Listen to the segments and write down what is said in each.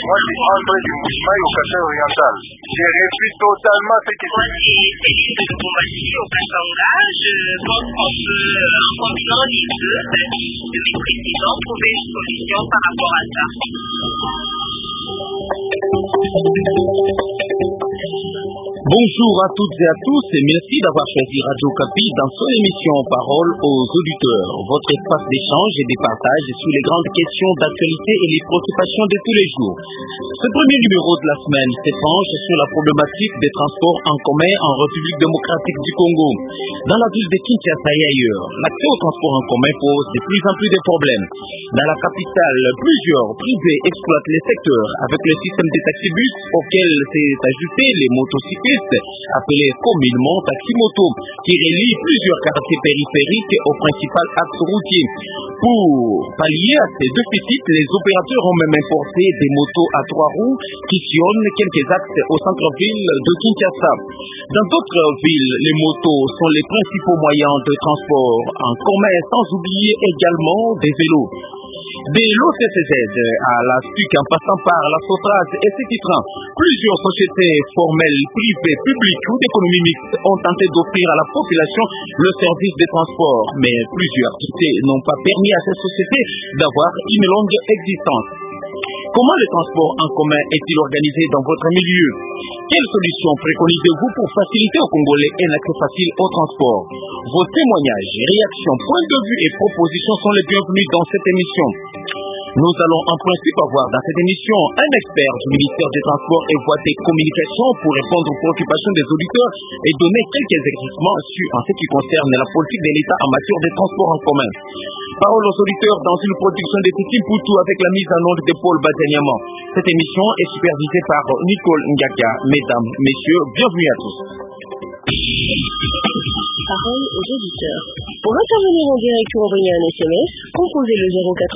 Moi, je suis André du Mouchimaï au Kassai oriental. J'ai réussi totalement ce qui Moi, c'est Céline de Lubumbashi au Katanga. Je pense qu'on peut, en combinant les deux, le président trouver une solution par rapport à ça. Bonjour à toutes et à tous et merci d'avoir choisi Radio Okapi dans son émission Parole aux auditeurs, votre espace d'échange et de partage sur les grandes questions d'actualité et les préoccupations de tous les jours. Ce premier numéro de la semaine s'épanche sur la problématique des transports en commun en République démocratique du Congo. Dans la ville de Kinshasa et ailleurs, l'accès aux transports en commun pose de plus en plus de problèmes. Dans la capitale, plusieurs privés exploitent les secteurs avec le système des taxibus auquel s'est ajouté les motocyclistes, appelés communément taximoto, qui relient plusieurs quartiers périphériques au principal axe routier. Pour pallier à ces déficits, les opérateurs ont même importé des motos à 3 roues qui sillonnent quelques axes au centre-ville de Kinshasa. Dans d'autres villes, les motos sont les principaux moyens de transport en commun, sans oublier également des vélos. De l'OCCZ à la STUC en passant par la Sotraz et Cititran, plusieurs sociétés formelles, privées, publiques ou d'économie mixte ont tenté d'offrir à la population le service de transport, mais plusieurs entités n'ont pas permis à ces sociétés d'avoir une longue existence. Comment le transport en commun est-il organisé dans votre milieu? Quelles solutions préconisez-vous pour faciliter aux Congolais un accès facile au transport? Vos témoignages, réactions, points de vue et propositions sont les bienvenus dans cette émission. Nous allons en principe avoir dans cette émission un expert du ministère des Transports et Voies des Communications pour répondre aux préoccupations des auditeurs et donner quelques éclaircissements en ce qui concerne la politique de l'État en matière de transport en commun. Parole aux auditeurs dans une production de Titi Poutou avec la mise en onde de Paul Bazaniama. Cette émission est supervisée par Nicole Ngaka. Mesdames, messieurs, bienvenue à tous. Parole aux auditeurs. Pour intervenir en direct ou envoyer un SMS, composez le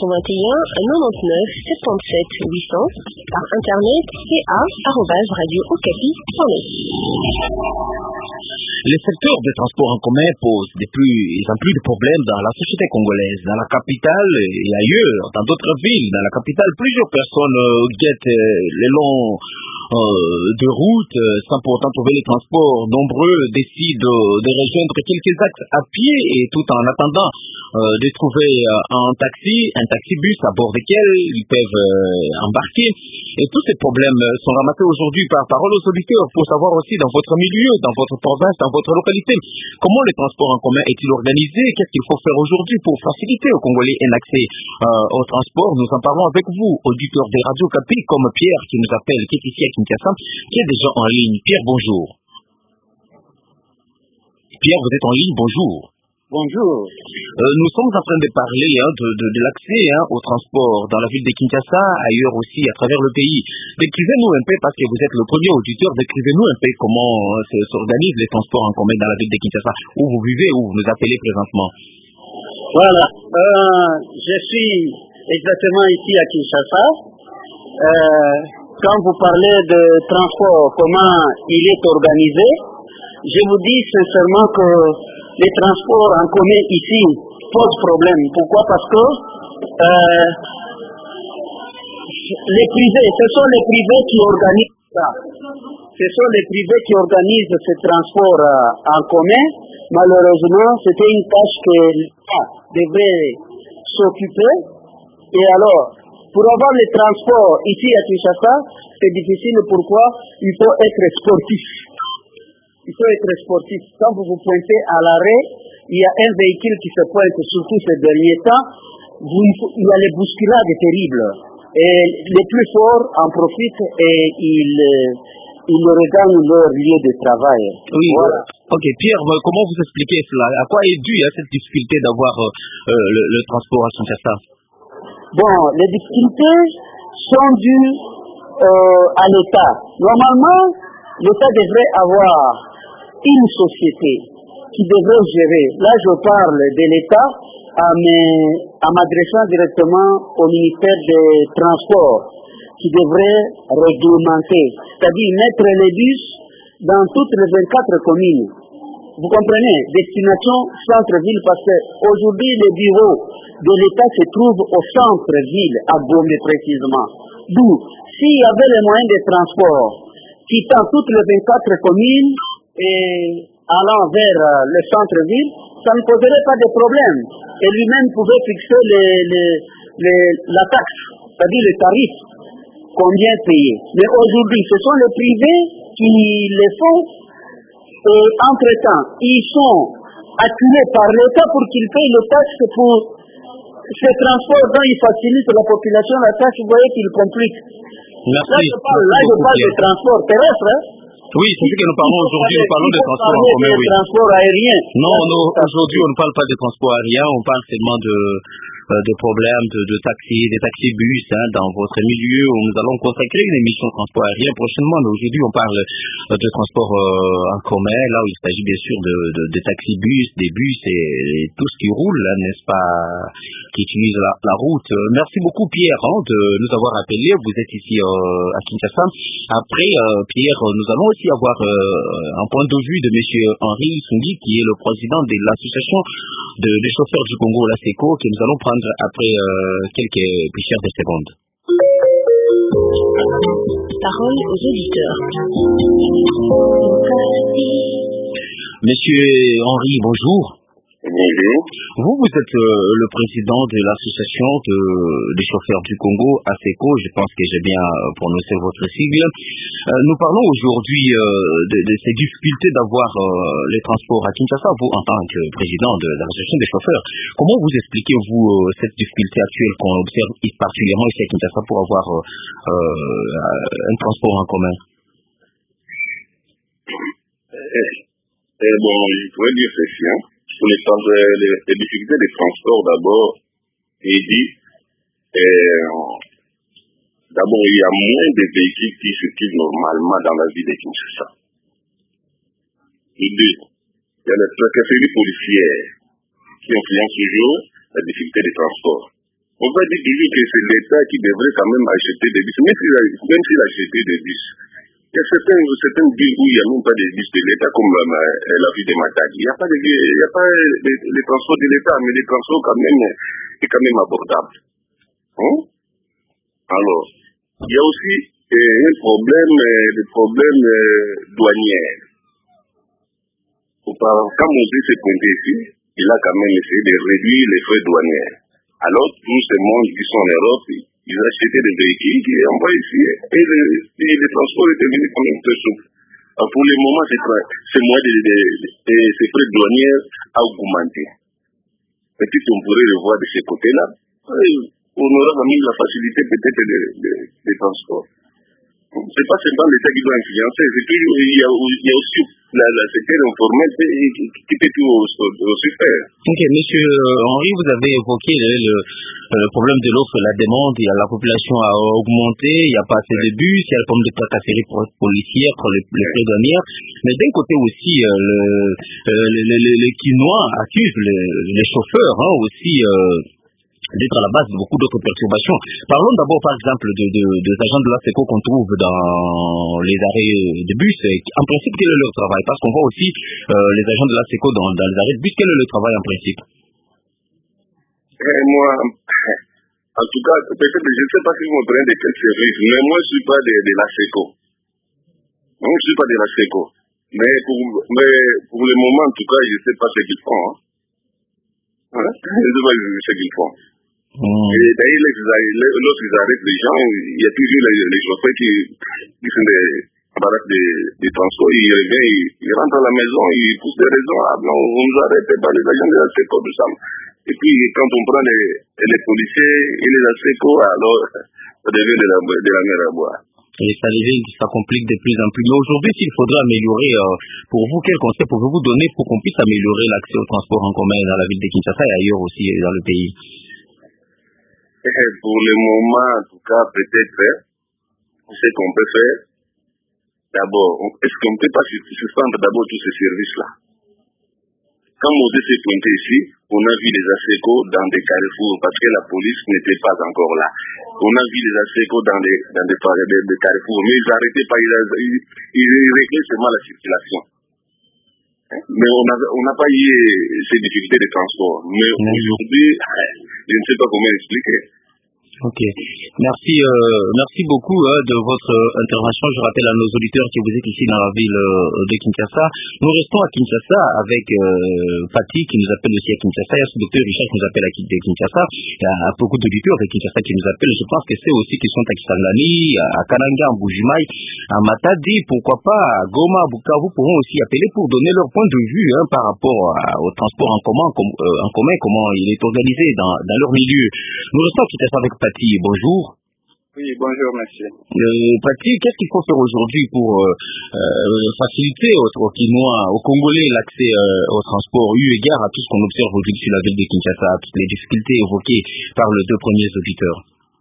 081 99 77 800 par internet ca@radiookapi.net. Les secteurs de transport en commun posent de plus en plus de problèmes dans la société congolaise, dans la capitale et ailleurs, dans d'autres villes. Dans la capitale, plusieurs personnes guettent les longs de route sans pourtant trouver les transports. Nombreux décident de rejoindre quelques axes à pied et tout en attendant de trouver un taxibus à bord desquels ils peuvent embarquer. Et tous ces problèmes sont ramassés aujourd'hui par Parole aux auditeurs pour savoir aussi dans votre milieu, dans votre province, dans votre localité, comment le transport en commun est-il organisé, qu'est-ce qu'il faut faire aujourd'hui pour faciliter aux Congolais un accès au transport. Nous en parlons avec vous, auditeurs des Radio Okapi, comme Pierre qui nous appelle, qui est ici à Kinshasa, qui est déjà en ligne. Pierre, bonjour. Pierre, vous êtes en ligne, bonjour. Bonjour. Nous sommes en train de parler de l'accès au transport dans la ville de Kinshasa, ailleurs aussi à travers le pays. Décrivez-nous un peu, parce que vous êtes le premier auditeur, décrivez-nous un peu comment s'organisent les transports en commun dans la ville de Kinshasa, où vous vivez, où vous nous appelez présentement. Voilà. Je suis exactement ici à Kinshasa. Quand vous parlez de transport, comment il est organisé, je vous dis sincèrement que les transports en commun ici posent problème. Pourquoi? Parce que les privés, ce sont les privés qui organisent ça. Ce sont les privés qui organisent ce transport en commun. Malheureusement, c'était une tâche que l'État devrait s'occuper. Et alors, pour avoir les transports ici à Kinshasa, c'est difficile. Pourquoi? Il faut être sportif. Il faut être sportif. Quand vous vous pointez à l'arrêt, il y a un véhicule qui se pointe, surtout ces derniers temps, il y a les bousculades terribles. Et les plus forts en profitent et ils regagnent leur lieu de travail. Oui, voilà. Ok, Pierre, comment vous expliquez cela? À quoi est due cette difficulté d'avoir le transport à Kinshasa? Bon, les difficultés sont dues à l'État. Normalement, l'État devrait avoir une société qui devrait gérer. Là, je parle de l'État en m'adressant directement au ministère des Transports, qui devrait réglementer, c'est-à-dire mettre les bus dans toutes les 24 communes. Vous comprenez? Destination centre-ville, parce qu'aujourd'hui, les bureaux de l'État se trouvent au centre-ville, à Gombe précisément. D'où, s'il y avait les moyens de transport quittant toutes les 24 communes et allant vers le centre-ville, ça ne poserait pas de problème. Et lui-même pouvait fixer la taxe, c'est-à-dire le tarif, combien payer. Mais aujourd'hui, ce sont les privés qui le font, et entre-temps, ils sont attirés par l'État pour qu'ils payent les taxes pour ces transports dont ils facilitent la population la tâche, vous voyez qu'ils compliquent. Merci. Là, je parle de transport terrestre. Oui, c'est ce que nous parlons aujourd'hui. Nous parlons de transport en commun. Oui. Transport aérien. Non, aujourd'hui, on ne parle pas de transport aérien, on parle seulement de problèmes de taxis, des taxis-bus dans votre milieu. Nous allons consacrer une émission de transport aérien prochainement, mais aujourd'hui, on parle de transport en commun, là où il s'agit bien sûr de taxis-bus, des bus et tout ce qui roule, n'est-ce pas, qui utilise la route. Merci beaucoup, Pierre, de nous avoir appelés. Vous êtes ici à Kinshasa. Après, Pierre, nous allons aussi avoir un point de vue de M. Henri Sungi, qui est le président de l'association des chauffeurs du Congo, la SECO, que nous allons prendre après quelques poussières de secondes. Parole aux auditeurs. Monsieur Henri, bonjour. Bonjour. Vous êtes le président de l'association des chauffeurs du Congo, ASECO, je pense que j'ai bien prononcé votre sigle. Nous parlons aujourd'hui de ces difficultés d'avoir les transports à Kinshasa. Vous, en tant que président de l'association des chauffeurs, comment vous expliquez-vous cette difficulté actuelle qu'on observe particulièrement ici à Kinshasa pour avoir un transport en commun? Bon, je pourrais dire ceci, pour les difficultés de transport, d'abord, d'abord, il y a moins de véhicules qui circulent normalement dans la ville de Kinshasa. Et deux, il y a la tracasserie policière qui influence toujours la difficulté de transport. On va dire toujours que c'est l'État qui devrait quand même acheter des bus, même s'il a acheté des bus. Il y a certaines villes où il n'y a même pas de bus de l'État, comme la ville de Matadi. Il n'y a pas les transports de l'État, mais les transports c'est quand même abordable. Alors, il y a aussi un problème douanier. Quand Moses s'est pointé ici, il a quand même essayé de réduire les frais douaniers. Alors, tout ce monde qui sont en Europe, ils ont acheté des véhicules qui les envoient ici. Et le transport est devenu quand même très souple. Pour le moment, c'est moins ces frais douaniers à augmenter. Peut-être qu'on pourrait le voir de ce côté-là. On aura quand même la facilité peut-être des transports. C'est pas seulement l'État qui doit influencer, c'est toujours, il y a aussi la secteur informel qui peut tout aussi faire. Ok, monsieur Henri, vous avez évoqué le problème de l'offre et la demande. Il y a la population a augmenté, il n'y a pas assez de bus, il y a le problème de tracasserie policière, les frais douanières. Mais d'un côté aussi, les Quinois accusent les chauffeurs aussi d'être à la base de beaucoup d'autres perturbations. Parlons d'abord, par exemple, des agents de la SECO qu'on trouve dans les arrêts de bus. En principe, quel est leur travail? Parce qu'on voit aussi les agents de la SECO dans les arrêts de bus. Quel est le travail en principe? Moi, en tout cas, peut-être, je ne sais pas si vous me prenez de quel service, mais moi, je ne suis pas de la SECO. Non, je ne suis pas de la SECO. Mais pour le moment, en tout cas, je ne sais pas ce qu'ils font. Je ne sais pas ce qu'ils font. Et d'ailleurs, lorsqu'ils arrêtent les gens, il y a toujours les chauffeurs qui sont des appareils de transport, ils reviennent, ils rentrent à la maison, ils poussent des raisons. Ah non, on nous arrête pas les agents de la SECO, tout ça. Et puis, quand on prend les policiers et les ASECO, alors, ça devient de la mer à boire. Et ça complique de plus en plus. Mais aujourd'hui, s'il faudrait améliorer, pour vous, quel conseil pouvez-vous donner pour qu'on puisse améliorer l'accès au transport en commun dans la ville de Kinshasa et ailleurs aussi dans le pays? Pour le moment, en tout cas, peut-être, ce qu'on peut faire, d'abord, est-ce qu'on ne peut pas suspendre d'abord tous ces services-là? Quand Moses s'est pointé ici, on a vu les ASECO dans des carrefours parce que la police n'était pas encore là. On a vu les ASECO dans des carrefours, mais ils n'arrêtaient pas, ils réglaient seulement la circulation. Mais on n'a pas eu ces difficultés de transport. Mais aujourd'hui, je ne sais pas comment expliquer. Ok. Merci beaucoup de votre intervention. Je rappelle à nos auditeurs que vous êtes ici dans la ville de Kinshasa. Nous restons à Kinshasa avec Fatih qui nous appelle aussi à Kinshasa. Il y a ce docteur Richard qui nous appelle à Kinshasa. Il y a beaucoup d'auditeurs à Kinshasa qui nous appellent. Je pense que c'est aussi qui sont à Kisangani, à Kananga, à Mbujimaï, à Matadi, pourquoi pas à Goma, à Bukavu, pourront aussi appeler pour donner leur point de vue par rapport au transport en commun, comment il est organisé dans leur milieu. Nous restons à Kinshasa avec Fatih. Bonjour. Oui, bonjour monsieur. Fatih, qu'est-ce qu'il faut faire aujourd'hui pour faciliter aux Kinois, aux Congolais l'accès au transport, eu égard à tout ce qu'on observe aujourd'hui sur la ville de Kinshasa, toutes les difficultés évoquées par les deux premiers auditeurs?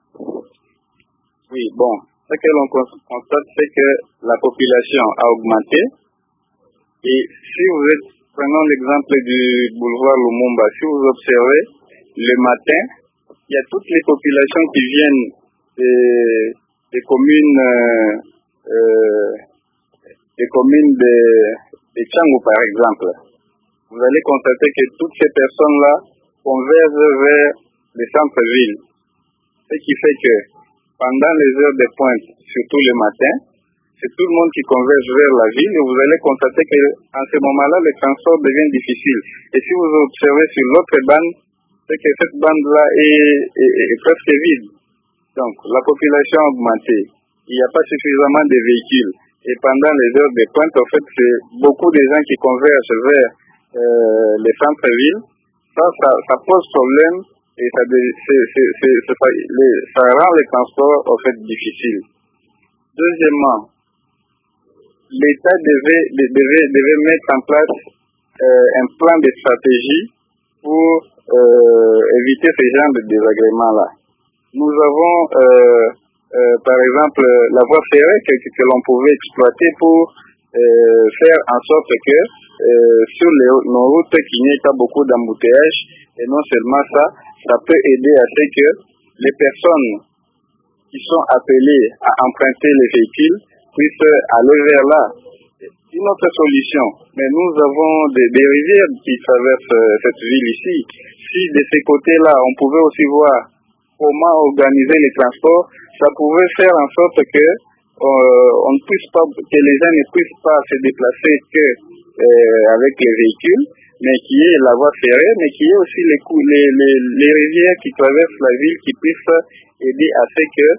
Oui, bon, ce que l'on constate, c'est que la population a augmenté. Et si vous êtes, prenons l'exemple du boulevard Lumumba, si vous observez, le matin, il y a toutes les populations qui viennent des communes de Tchangou, par exemple. Vous allez constater que toutes ces personnes-là convergent vers les centres-villes. Ce qui fait que pendant les heures de pointe, surtout le matin, c'est tout le monde qui converge vers la ville et vous allez constater qu'en ce moment-là, le transport devient difficile. Et si vous observez sur l'autre bande, c'est que cette bande-là est presque vide. Donc, la population a augmenté. Il n'y a pas suffisamment de véhicules. Et pendant les heures de pointe, en fait, c'est beaucoup de gens qui convergent vers les centres-villes. Ça pose problème et ça rend les transports, en fait, difficiles. Deuxièmement, l'État devait mettre en place un plan de stratégie pour éviter ce genre de désagréments-là. Nous avons, par exemple, la voie ferrée que l'on pouvait exploiter pour faire en sorte que sur nos routes qu'il n'y ait pas beaucoup d'embouteillages. Et non seulement ça peut aider à ce que les personnes qui sont appelées à emprunter les véhicules puissent aller vers là. Une autre solution, mais nous avons des rivières qui traversent cette ville ici. Si de ces côtés-là, on pouvait aussi voir comment organiser les transports, ça pouvait faire en sorte que on ne puisse pas, que les gens ne puissent pas se déplacer que avec les véhicules, mais qui est la voie ferrée, mais qui est aussi les rivières qui traversent la ville qui puissent aider à ce que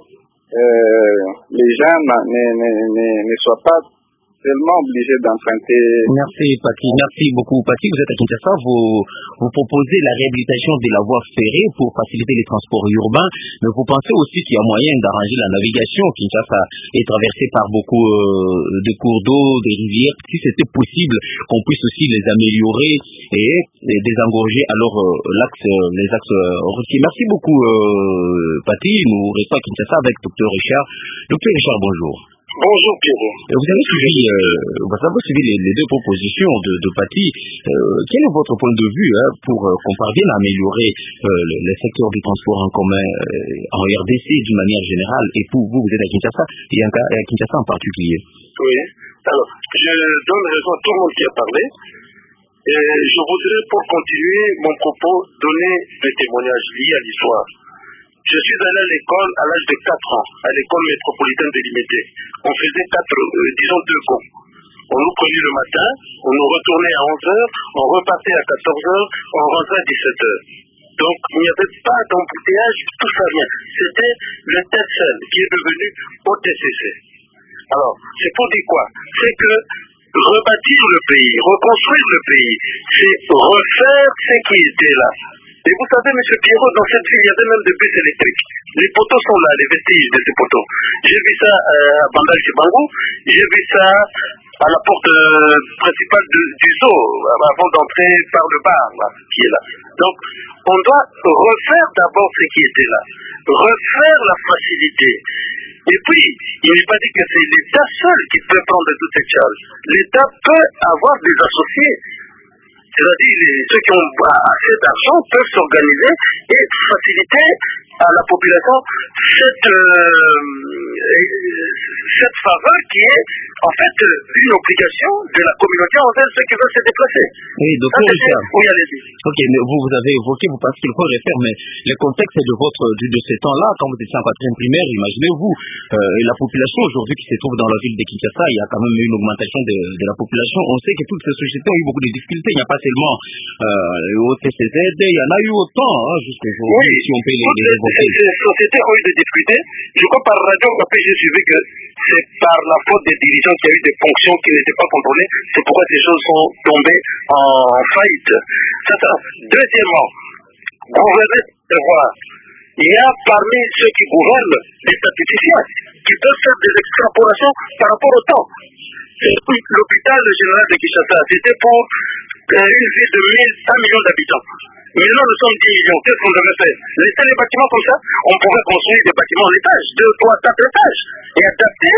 les gens ne soient pas tellement obligés d'emprunter. Merci Patrick, merci beaucoup Patrick. Vous êtes à Kinshasa, vous proposez la réhabilitation de la voie ferrée pour faciliter les transports urbains, mais vous pensez aussi qu'il y a moyen d'arranger la navigation. Kinshasa est traversée par beaucoup de cours d'eau, des rivières. Si c'était possible, qu'on puisse aussi les améliorer et désengorger alors les axes routiers. Merci beaucoup Patrick. Nous restons à Kinshasa avec Dr Richard. Dr Richard, bonjour. Bonjour Pierrot. Vous avez suivi les deux propositions de Paty. Quel est votre point de vue pour qu'on parvienne à améliorer le secteur du transport en commun en RDC d'une manière générale et pour vous êtes à Kinshasa et à Kinshasa en particulier? Oui. Alors, je donne raison à tout le monde qui a parlé. Et je voudrais, pour continuer mon propos, donner des témoignages liés à l'histoire. Je suis allé à l'école à l'âge de 4 ans, à l'école métropolitaine de Limité. On faisait 2 cours. On nous prenait le matin, on nous retournait à 11h, on repartait à 14h, on rentrait à 17h. Donc, il n'y avait pas d'embouteillage, tout ça rien. C'était le TECL qui est devenu OTCC. Alors, c'est pour dire quoi? C'est que rebâtir le pays, reconstruire le pays, c'est refaire ce qui était là. Et vous savez, M. Pierrot, dans cette ville, il y avait même des bus électriques. Les poteaux sont là, les vestiges de ces poteaux. J'ai vu ça à Bandal-Chibango, j'ai vu ça à la porte principale du zoo, avant d'entrer par le bar, là, qui est là. Donc, on doit refaire d'abord ce qui était là. Refaire la facilité. Et puis, il n'est pas dit que c'est l'État seul qui peut prendre toutes ces charges. L'État peut avoir des associés. C'est-à-dire ceux qui ont assez d'argent peuvent s'organiser et faciliter à la population cette faveur qui est en fait une obligation de la communauté envers ceux qui veulent se déplacer. Oui, docteur Richard. Oui, allez-y. Ok, mais vous avez évoqué, vous pensez qu'il faut refaire, mais le contexte de ces temps-là, quand vous étiez en quatrième primaire, imaginez-vous, la population aujourd'hui qui se trouve dans la ville de Kinshasa, il y a quand même eu une augmentation de la population. On sait que toutes ces sociétés ont eu beaucoup de difficultés. Il n'y a pas seulement le OTCZ, il y en a eu autant, jusqu'aujourd'hui, oui, si on peut les évoquer. Ces sociétés ont eu des difficultés. Je crois par Radio Café, j'ai suivi que c'est par la faute des dirigeants qu'il y a eu des fonctions qui n'étaient pas contrôlées. C'est pourquoi ces choses sont tombées en faillite. C'est ça. Deuxièmement, gouverner, il y a parmi ceux qui gouvernent des statisticiens qui peuvent faire des extrapolations par rapport au temps. L'hôpital général de Kinshasa, c'était pour une ville de 1 million d'habitants. Maintenant, nous sommes 10 millions. Qu'est-ce qu'on devait faire? Laisser les bâtiments comme ça? On pourrait construire des bâtiments en étage, 2, 3, 4 étages, et adapter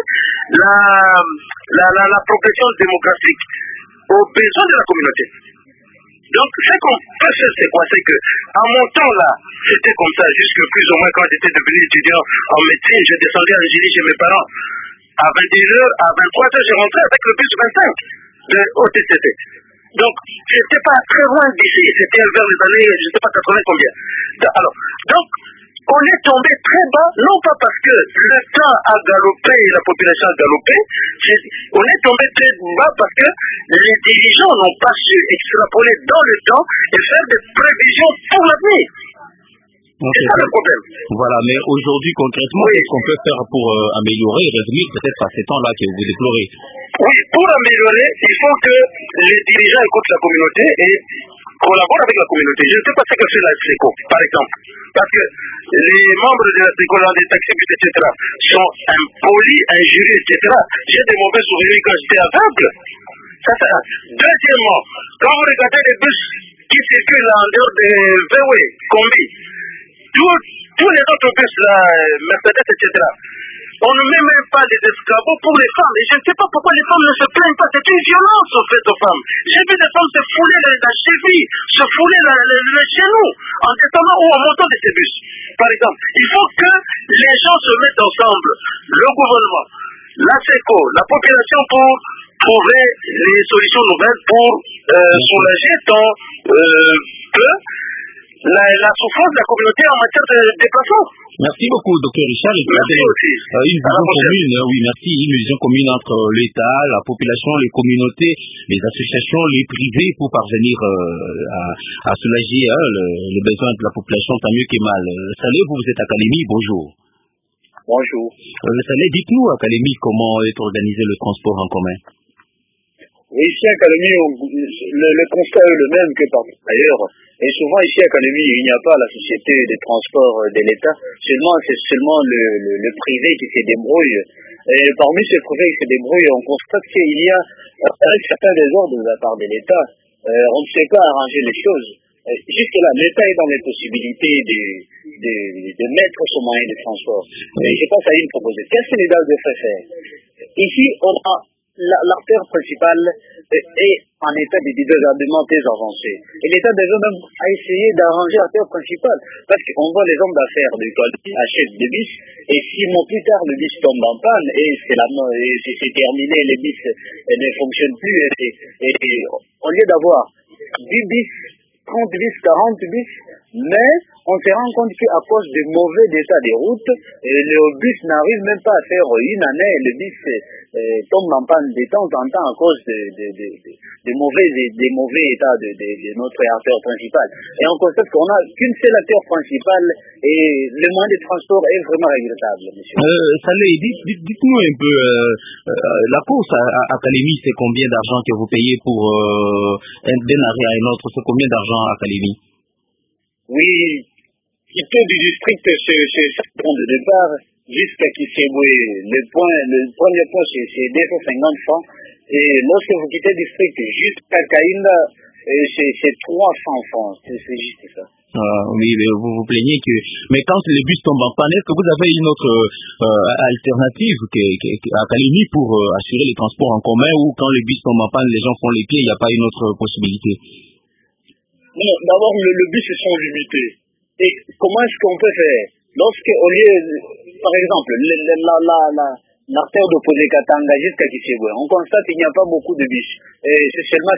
la progression démographique aux besoins de la communauté. Donc, ce qu'on peut faire, c'est quoi? C'est que, en mon temps là, c'était comme ça, jusque plus ou moins quand j'étais devenu étudiant en médecine, je descendais en Algérie chez mes parents. À 21h, à 23h, j'ai rentré avec le bus 25 de OTCT. Donc, c'était pas très loin d'ici, c'était vers les années, je ne sais pas, 80 combien. Alors, donc, on est tombé très bas, non pas parce que le temps a galopé et la population a galopé, on est tombé très bas parce que les dirigeants n'ont pas su extrapoler dans le temps et faire des prévisions pour l'avenir. C'est ça le problème. Voilà, mais aujourd'hui, concrètement, qu'est-ce qu'on peut faire pour améliorer, revenir peut-être à ces temps-là que vous déplorez? Oui, pour améliorer, il faut que les dirigeants écoutent la communauté et collaborent avec la communauté. Je ne sais pas ce que fait la SECO, par exemple. Parce que les membres de la SECO, dans des taxis, etc., sont impolis, injurieux, etc. J'ai des mauvais souvenirs quand j'étais aveugle. Deuxièmement, quand vous regardez les bus qui circulent en dehors des VW, Combi, tous les autres bus, là, Mercedes, etc., on ne met même pas les escabeaux pour les femmes. Et je ne sais pas pourquoi les femmes ne se plaignent pas. C'est une violence au fait aux femmes. J'ai vu des femmes se fouler la cheville, se fouler le genou en descendant ou en montant de ces bus. Par exemple, il faut que les gens se mettent ensemble, le gouvernement, la SECO, la population, pour trouver les solutions nouvelles pour soulager tant peu la souffrance de la communauté en matière de déplacement. Merci beaucoup, Dr Richard. Merci aussi. Une vision commune, oui, merci. Une vision commune entre l'État, la population, les communautés, les associations, les privés pour parvenir à soulager les besoins de la population, tant mieux que mal. Salut, vous êtes Académie, bonjour. Bonjour. Salut, dites-nous, Académie, comment est organisé le transport en commun? Oui, ici à Académie, le constat est le même que partout ailleurs. Et souvent ici à Académie, il n'y a pas la société des transports de l'État. C'est seulement le privé qui se débrouille. Et parmi ces privés qui se débrouillent, on constate qu'il y a un certain désordre de la part de l'État. On ne sait pas arranger les choses. Jusque-là, l'État est dans les possibilités de mettre son moyen de transport. Et je pense à une proposition. Qu'est-ce que l'État devrait faire? Ici, on a l'artère principale est en état de désordonnement très avancé. Et l'État devait même essayer d'arranger l'artère principale. Parce qu'on voit les hommes d'affaires de Colby achètent des bis, et 6 mois plus tard, le bis tombe en panne, et c'est terminé, les bis ne fonctionnent plus. Et au lieu d'avoir 10 bis, 30 bis, 40 bis, mais on se rend compte qu'à cause du mauvais état des routes, le bus n'arrive même pas à faire une année, le bus tombe en panne de temps en temps à cause des mauvais états de notre artère principale. Et on constate qu'on n'a qu'une seule artère principale et le moyen de transport est vraiment regrettable, monsieur. Saleh, dites-nous un peu, la course à Académie, c'est combien d'argent que vous payez pour d'un arrêt à un autre? C'est combien d'argent à Académie? Oui, quitter du district, c'est ça le point de départ, jusqu'à Kiseboué. Le premier point, c'est 250 francs. Et lorsque vous quittez le district jusqu'à Kainda, c'est 300 francs. C'est juste ça. Oui, vous vous plaignez que... Mais quand les bus tombent en panne, est-ce que vous avez une autre alternative à Académie pour assurer les transports en commun, ou quand les bus tombent en panne, les gens font les pieds, il n'y a pas une autre possibilité? Non, d'abord, le bus sont limités. Et comment est-ce qu'on peut faire? Lorsque, au lieu, par exemple, l'artère de Pozekatanga jusqu'à Kisebwe, on constate qu'il n'y a pas beaucoup de bus. Et c'est seulement...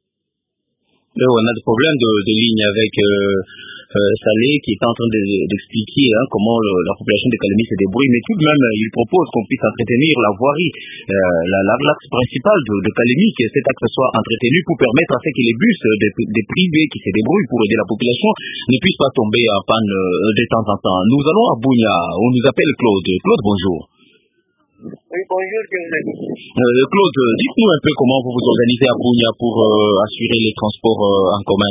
On a des problèmes de ligne avec Salé qui est en train d'expliquer comment la population de Kalemi se débrouille, mais tout de même, il propose qu'on puisse entretenir la voirie, l'axe principal de Kalemi, que cet axe soit entretenu pour permettre à ce que les bus des privés qui se débrouillent pour aider la population ne puissent pas tomber en panne de temps en temps. Nous allons à Bunia, on nous appelle Claude. Claude, bonjour. Oui, bonjour, Claude, dites-nous un peu comment vous vous organisez à Bunia pour assurer les transports en commun.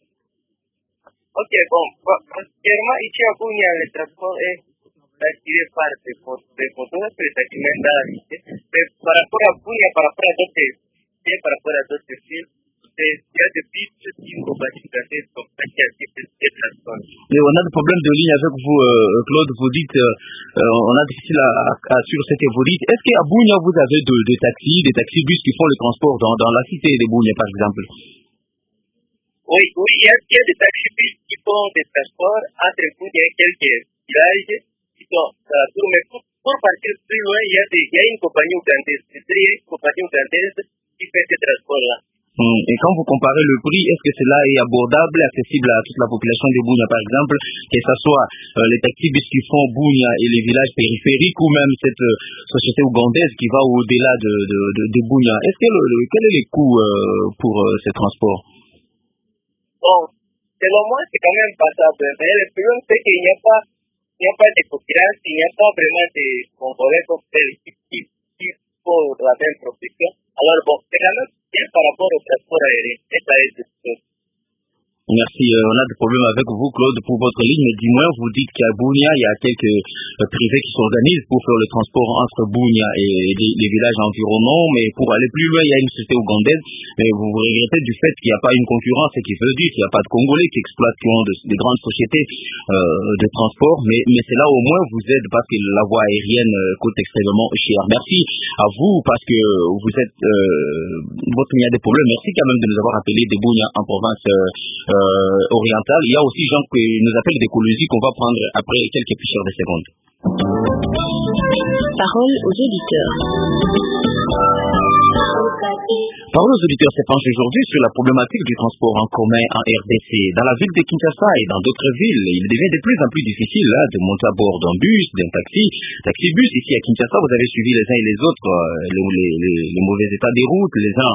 Ok, bon, particulièrement ici à Bunia, le transport est assuré par des moteurs prédéterminés. Mais par rapport à Bunia, par rapport à d'autres villes, il y a des pistes qui sont bâties comme ça qui assurent des transports. Mais on a des problèmes de ligne avec vous, Claude. Vous dites, on a difficile à suivre ce que vous dites. Est-ce qu'à Bunia, vous avez des taxis-bus qui font le transport dans la cité de Bunia, par exemple? Oui, il y a des taxis-bus qui font des transports entre Bunia et quelques villages qui sont mais pour partir plus loin, il y a une compagnie ougandaise, qui fait ces transports-là. Et quand vous comparez le prix, est-ce que cela est abordable, accessible à toute la population de Bunia, par exemple, que ce soit les taxis-bus qui font Bunia et les villages périphériques, ou même cette société ougandaise qui va au-delà de Bunia? Est-ce que quel est le coût pour ces transports? Bon, selon moi, c'est quand même passable. Mais le problème, c'est qu'il n'y a pas de concurrence, il n'y a pas vraiment de concurrence comme tel qui font la même production. Alors bon, c'est quand même bien par rapport au transport aérien. Et ça est tout. Merci. On a des problèmes avec vous, Claude, pour votre ligne. Mais du moins, vous dites qu'à Bunia, il y a quelques privés qui s'organisent pour faire le transport entre Bunia et les villages environnants. Mais pour aller plus loin, il y a une société ougandaise. Mais vous vous regrettez du fait qu'il n'y a pas une concurrence et qu'il veut dire qu'il n'y a pas de Congolais qui exploitent des grandes sociétés de transport. Mais cela au moins vous aide parce que la voie aérienne coûte extrêmement cher. Merci à vous parce que vous êtes votre ligne a des problèmes. Merci quand même de nous avoir appelés de Bunia en province orientale. Il y a aussi gens qui nous appellent d'écologie qu'on va prendre après quelques picheurs de secondes. Parole aux auditeurs. Parole aux auditeurs se penche aujourd'hui sur la problématique du transport en commun en RDC. Dans la ville de Kinshasa et dans d'autres villes, il devient de plus en plus difficile de monter à bord d'un bus, d'un taxi-bus. Ici à Kinshasa, vous avez suivi les uns et les autres les mauvais états des routes. Les uns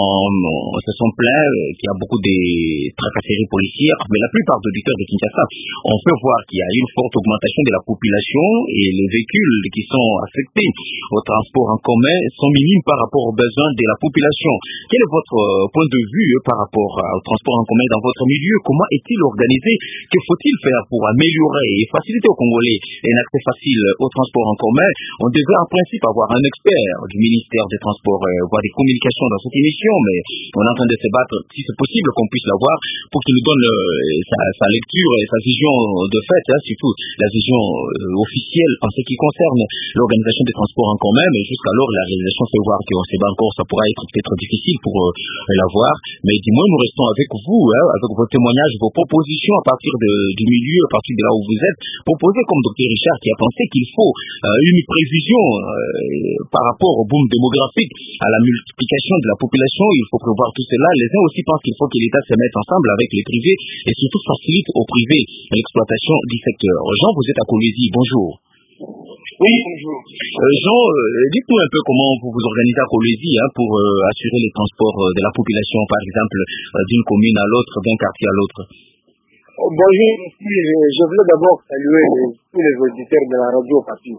se sont plaints qu'il y a beaucoup de tracasseries policières, mais la plupart des auditeurs de Kinshasa, on peut voir qu'il y a une forte augmentation de la population et les véhicules qui sont affectés au transport en commun sont minimes par rapport aux besoins de la population. Quel est votre point de vue par rapport au transport en commun dans votre milieu? Comment est-il organisé? Que faut-il faire pour améliorer et faciliter aux Congolais un accès facile au transport en commun? On devrait en principe avoir un expert du ministère des Transports, voire des communications dans cette émission, mais on est en train de se battre, si c'est possible, qu'on puisse l'avoir pour qu'il nous donne sa lecture et sa vision de fait, surtout la vision officielle en ce qui concerne l'organisation des transports en commun, mais jusqu'alors la réalisation c'est voir qu'on sait pas encore, ça pourra être peut-être difficile pour l'avoir, mais du moins nous restons avec vous, avec vos témoignages, vos propositions à partir du milieu, à partir de là où vous êtes, proposez comme Dr Richard qui a pensé qu'il faut une prévision par rapport au boom démographique, à la multiplication de la population, il faut prévoir tout cela. Les uns aussi pensent qu'il faut que l'État se mette ensemble avec les privés et surtout facilite aux privés l'exploitation du secteur. Jean, vous êtes à Colombie, bonjour. Oui, bonjour. Jean, dites-nous un peu comment vous vous organisez à Colombie pour assurer les transports de la population, par exemple, d'une commune à l'autre, d'un quartier à l'autre. Bonjour, je voulais d'abord saluer tous les auditeurs de la radio Papi.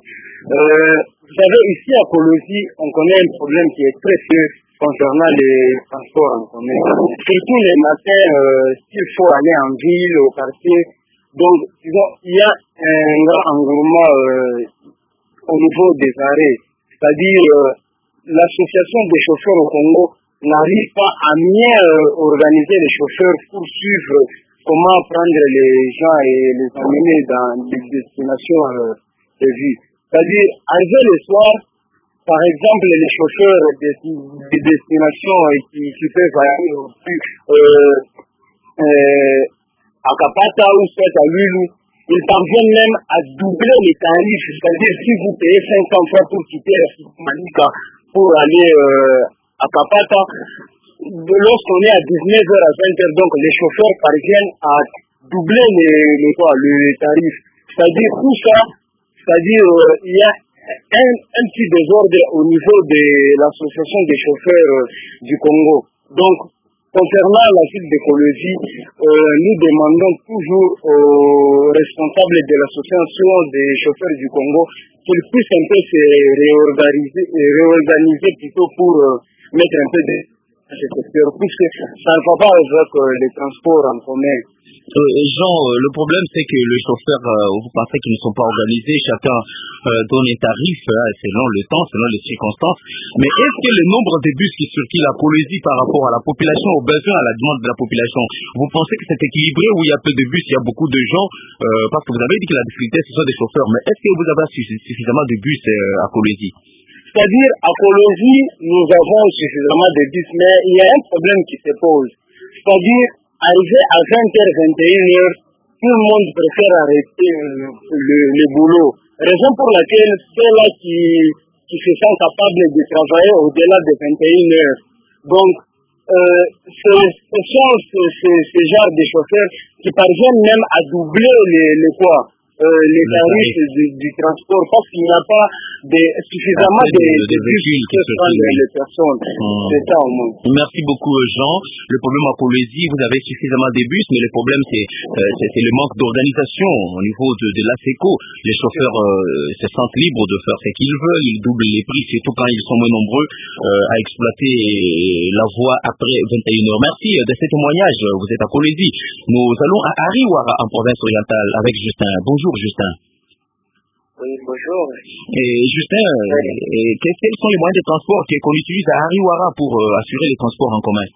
Vous savez, ici à Colombie, on connaît un problème qui est très sérieux concernant les transports en commun. Surtout les matins, s'il faut aller en ville, au quartier. Donc, il y a un grand engouement au niveau des arrêts. C'est-à-dire, l'association des chauffeurs au Congo n'arrive pas à mieux organiser les chauffeurs pour suivre comment prendre les gens et les amener dans des destinations de vie. C'est-à-dire, arriver le soir, par exemple, les chauffeurs des destinations qui peuvent aller au plus à Kapata ou soit à Lulu, ils parviennent même à doubler les tarifs. C'est-à-dire, si vous payez 50 francs pour quitter Malika pour aller à Kapata, lorsqu'on est à 19h à 20h, donc les chauffeurs parviennent à doubler les tarifs. C'est-à-dire, tout ça, il y a un petit désordre au niveau de l'association des chauffeurs du Congo. Donc, concernant la suite d'écologie, nous demandons toujours aux responsables de l'association des chauffeurs du Congo qu'ils puissent un peu se réorganiser plutôt pour mettre un peu de ce secteur, puisque ça ne va pas avec les transports en commun. Jean, le problème c'est que les chauffeurs, vous pensez qu'ils ne sont pas organisés, chacun donne un tarif selon le temps, selon les circonstances. Mais est-ce que le nombre de bus qui circulent à Kolwezi par rapport à la population, aux besoins, à la demande de la population, vous pensez que c'est équilibré ou il y a peu de bus, il y a beaucoup de gens, parce que vous avez dit que la difficulté ce sont des chauffeurs, mais est-ce que vous avez suffisamment de bus à Kolwezi? C'est-à-dire, à Kolwezi, nous avons suffisamment de bus, mais il y a un problème qui se pose. C'est-à-dire, arrivé à 20h, 21h, tout le monde préfère arrêter le boulot. Raison pour laquelle ceux-là qui se sentent capables de travailler au-delà de 21h. Donc, ce sont ce genre de chauffeurs qui parviennent même à doubler les tarifs du transport parce qu'il n'y a pas suffisamment de véhicules qui prennent les personnes. C'est ça au moins. Merci beaucoup Jean. Le problème à Kolwezi, vous avez suffisamment de bus, mais le problème c'est le manque d'organisation au niveau de l'ASECO. Les chauffeurs se sentent libres de faire ce qu'ils veulent, ils doublent les prix, surtout quand ils sont moins nombreux à exploiter la voie après 21h. Merci de ce témoignage, vous êtes à Kolwezi. Nous allons à Ariwara en province orientale avec Justin. Bonjour Justin. Oui, bonjour. Et Justin, quels sont les moyens de transport qu'on utilise à Ariwara pour assurer les transports en commun?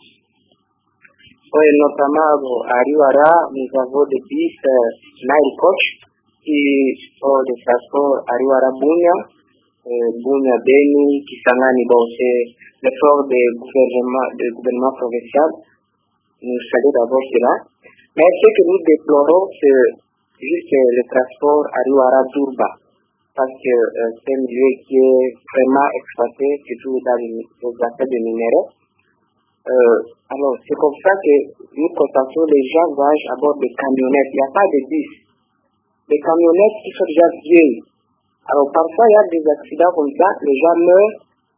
Oui, notamment à Ariwara, nous avons des bus Nile Coach qui sont des transports Ariwara-Bunia, Bunia-Beni, Kisangani. Bon, c'est l'effort du gouvernement provincial. Nous saluons d'abord cela. Mais ce que nous déplorons, c'est juste le transport Ariwara-Durba, parce que c'est un lieu qui est vraiment exploité, surtout dans les affaires de minéraux. Alors, c'est comme ça que nous constatons les gens voyagent à bord des camionnettes. Il n'y a pas de bus. Les camionnettes qui sont déjà vieilles. Alors, parfois, il y a des accidents comme ça, les gens meurent,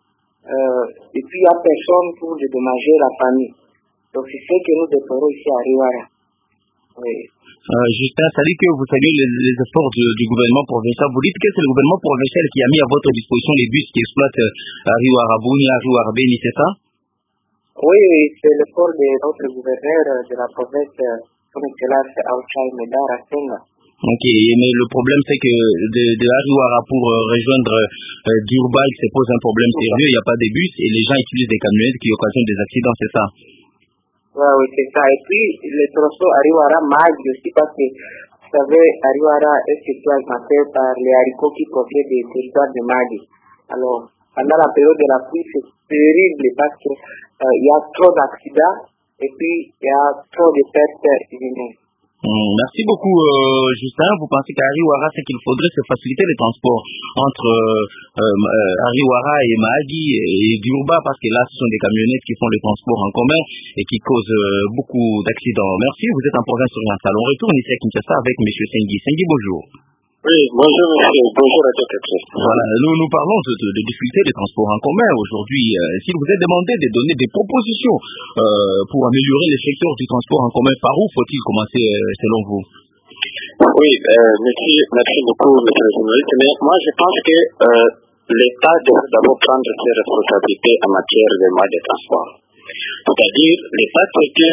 et puis il n'y a personne pour dédommager la famille. Donc, c'est ce que nous déplorons ici à Ariwara. Oui. Justin, ça dit que vous saluez les efforts du gouvernement provincial. Vous dites que c'est le gouvernement provincial qui a mis à votre disposition les bus qui exploitent Ariwara-Bunia, Ariwara-Beni, c'est ça? Oui, c'est l'effort de notre gouverneur de la province, son excellence Aouchai Medara Senga. Ok, mais le problème c'est que de Ariwara pour rejoindre Durba, il se pose un problème sérieux, il n'y a pas de bus et les gens utilisent des camionnettes qui occasionnent des accidents, c'est ça? Oui, c'est ça. Et puis, le tronçon Ariwara-Magi aussi, parce que, vous savez, Ariwara est situé alimenté par les haricots qui proviennent des territoires de Magi. Alors, pendant la période de la pluie, c'est terrible parce que il y a trop d'accidents et puis il y a trop de pertes humaines. Merci beaucoup, Justin. Vous pensez qu'à Ariwara, c'est qu'il faudrait se faciliter les transports entre Ariwara et Mahagi et Durba, parce que là, ce sont des camionnettes qui font les transports en commun et qui causent beaucoup d'accidents. Merci, vous êtes en province orientale. On retourne ici à Kinshasa avec M. Sengi. Sengi, bonjour. Oui, bonjour monsieur, bonjour à toutes et tous. Voilà, nous parlons de difficultés des transports en commun aujourd'hui. S'il vous est demandé de donner des propositions pour améliorer les secteurs du transport en commun, par où faut-il commencer selon vous? Oui, merci beaucoup monsieur le journaliste, mais moi je pense que l'État doit d'abord prendre ses responsabilités en matière de moyens de transport. C'est-à-dire, l'État que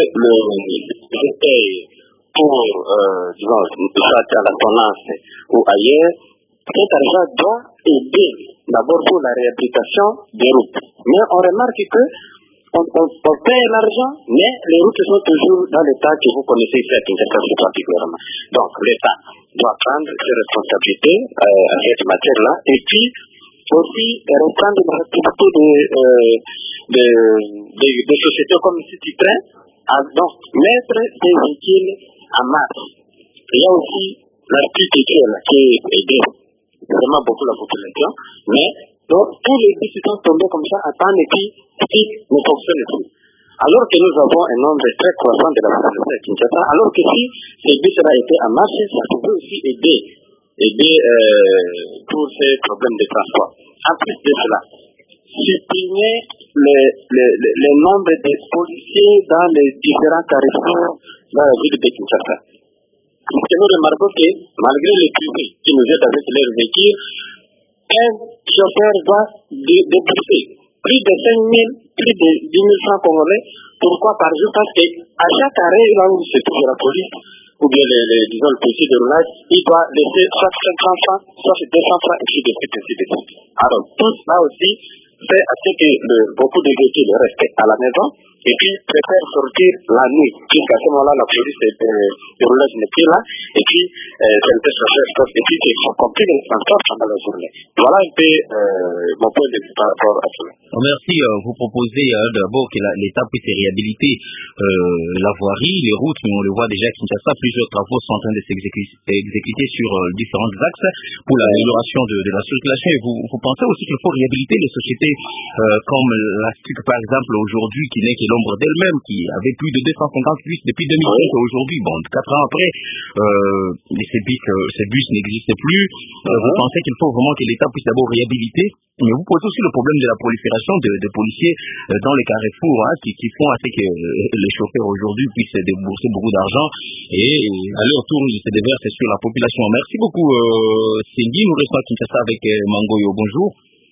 pour, disons, soit à la tonnance ou ailleurs, cet argent doit aider d'abord pour la réhabilitation des routes. Mais on remarque que on paie l'argent, mais les routes sont toujours dans l'état que vous connaissez ici à Kinshasa particulièrement. Donc l'État doit prendre ses responsabilités à cette matière-là et puis aussi reprendre l'activité des sociétés comme Cititrain Donc, mettre des véhicules en marche. Il y a aussi l'article qui aide vraiment beaucoup la population, mais donc, tous les bus sont tombés comme ça à temps et puis ne fonctionnent plus. Alors que nous avons un nombre très croissant de la population de Kinshasa, alors que si ces bus-là étaient en marche, ça pouvait aussi aider pour ces problèmes de transport. En plus de cela, supprimer le nombre de policiers dans les différents carrefours dans la ville de Kinshasa. Parce que nous remarquons que malgré les privés qui nous aident avec leurs véhicules, un chauffeur va débourser plus de 5 000, plus de 10 000 francs congolais. Pourquoi? Par jour? Parce qu'à chaque arrêt, là où se trouve la police, ou bien disons le policier de roulage, il doit laisser soit 500 francs, soit 200 francs, et puis de suite. Alors, tout cela aussi fait à ce que beaucoup de véhicules restent à la maison et puis préfèrent sortir la nuit. Jusqu'à ce moment-là, la police de roulage n'est plus là, et puis certains chauffeurs sortent, et puis ils sont compris les transports pendant la journée. Voilà un peu mon point de vue par rapport à cela. Merci. Vous proposez d'abord que l'État puisse réhabiliter la voirie, les routes, mais on le voit déjà à Kinshasa, plusieurs travaux sont en train de s'exécuter sur différents axes pour l'amélioration de la circulation. Et vous pensez aussi qu'il faut réhabiliter les sociétés comme la STUC par exemple aujourd'hui, qui n'est que l'ombre d'elle-même, qui avait plus de 250 bus depuis 2005 aujourd'hui. Bon, 4 ans après, ces bus n'existent plus. Vous pensez qu'il faut vraiment que l'État puisse d'abord réhabiliter, mais vous posez aussi le problème de la prolifération de policiers dans les carrefours, qui font à ce que les chauffeurs aujourd'hui puissent débourser beaucoup d'argent et à leur tour ils se déversent sur la population. Merci beaucoup Cindy. Nous restons à Kinshasa avec Mangoyo. Bonjour.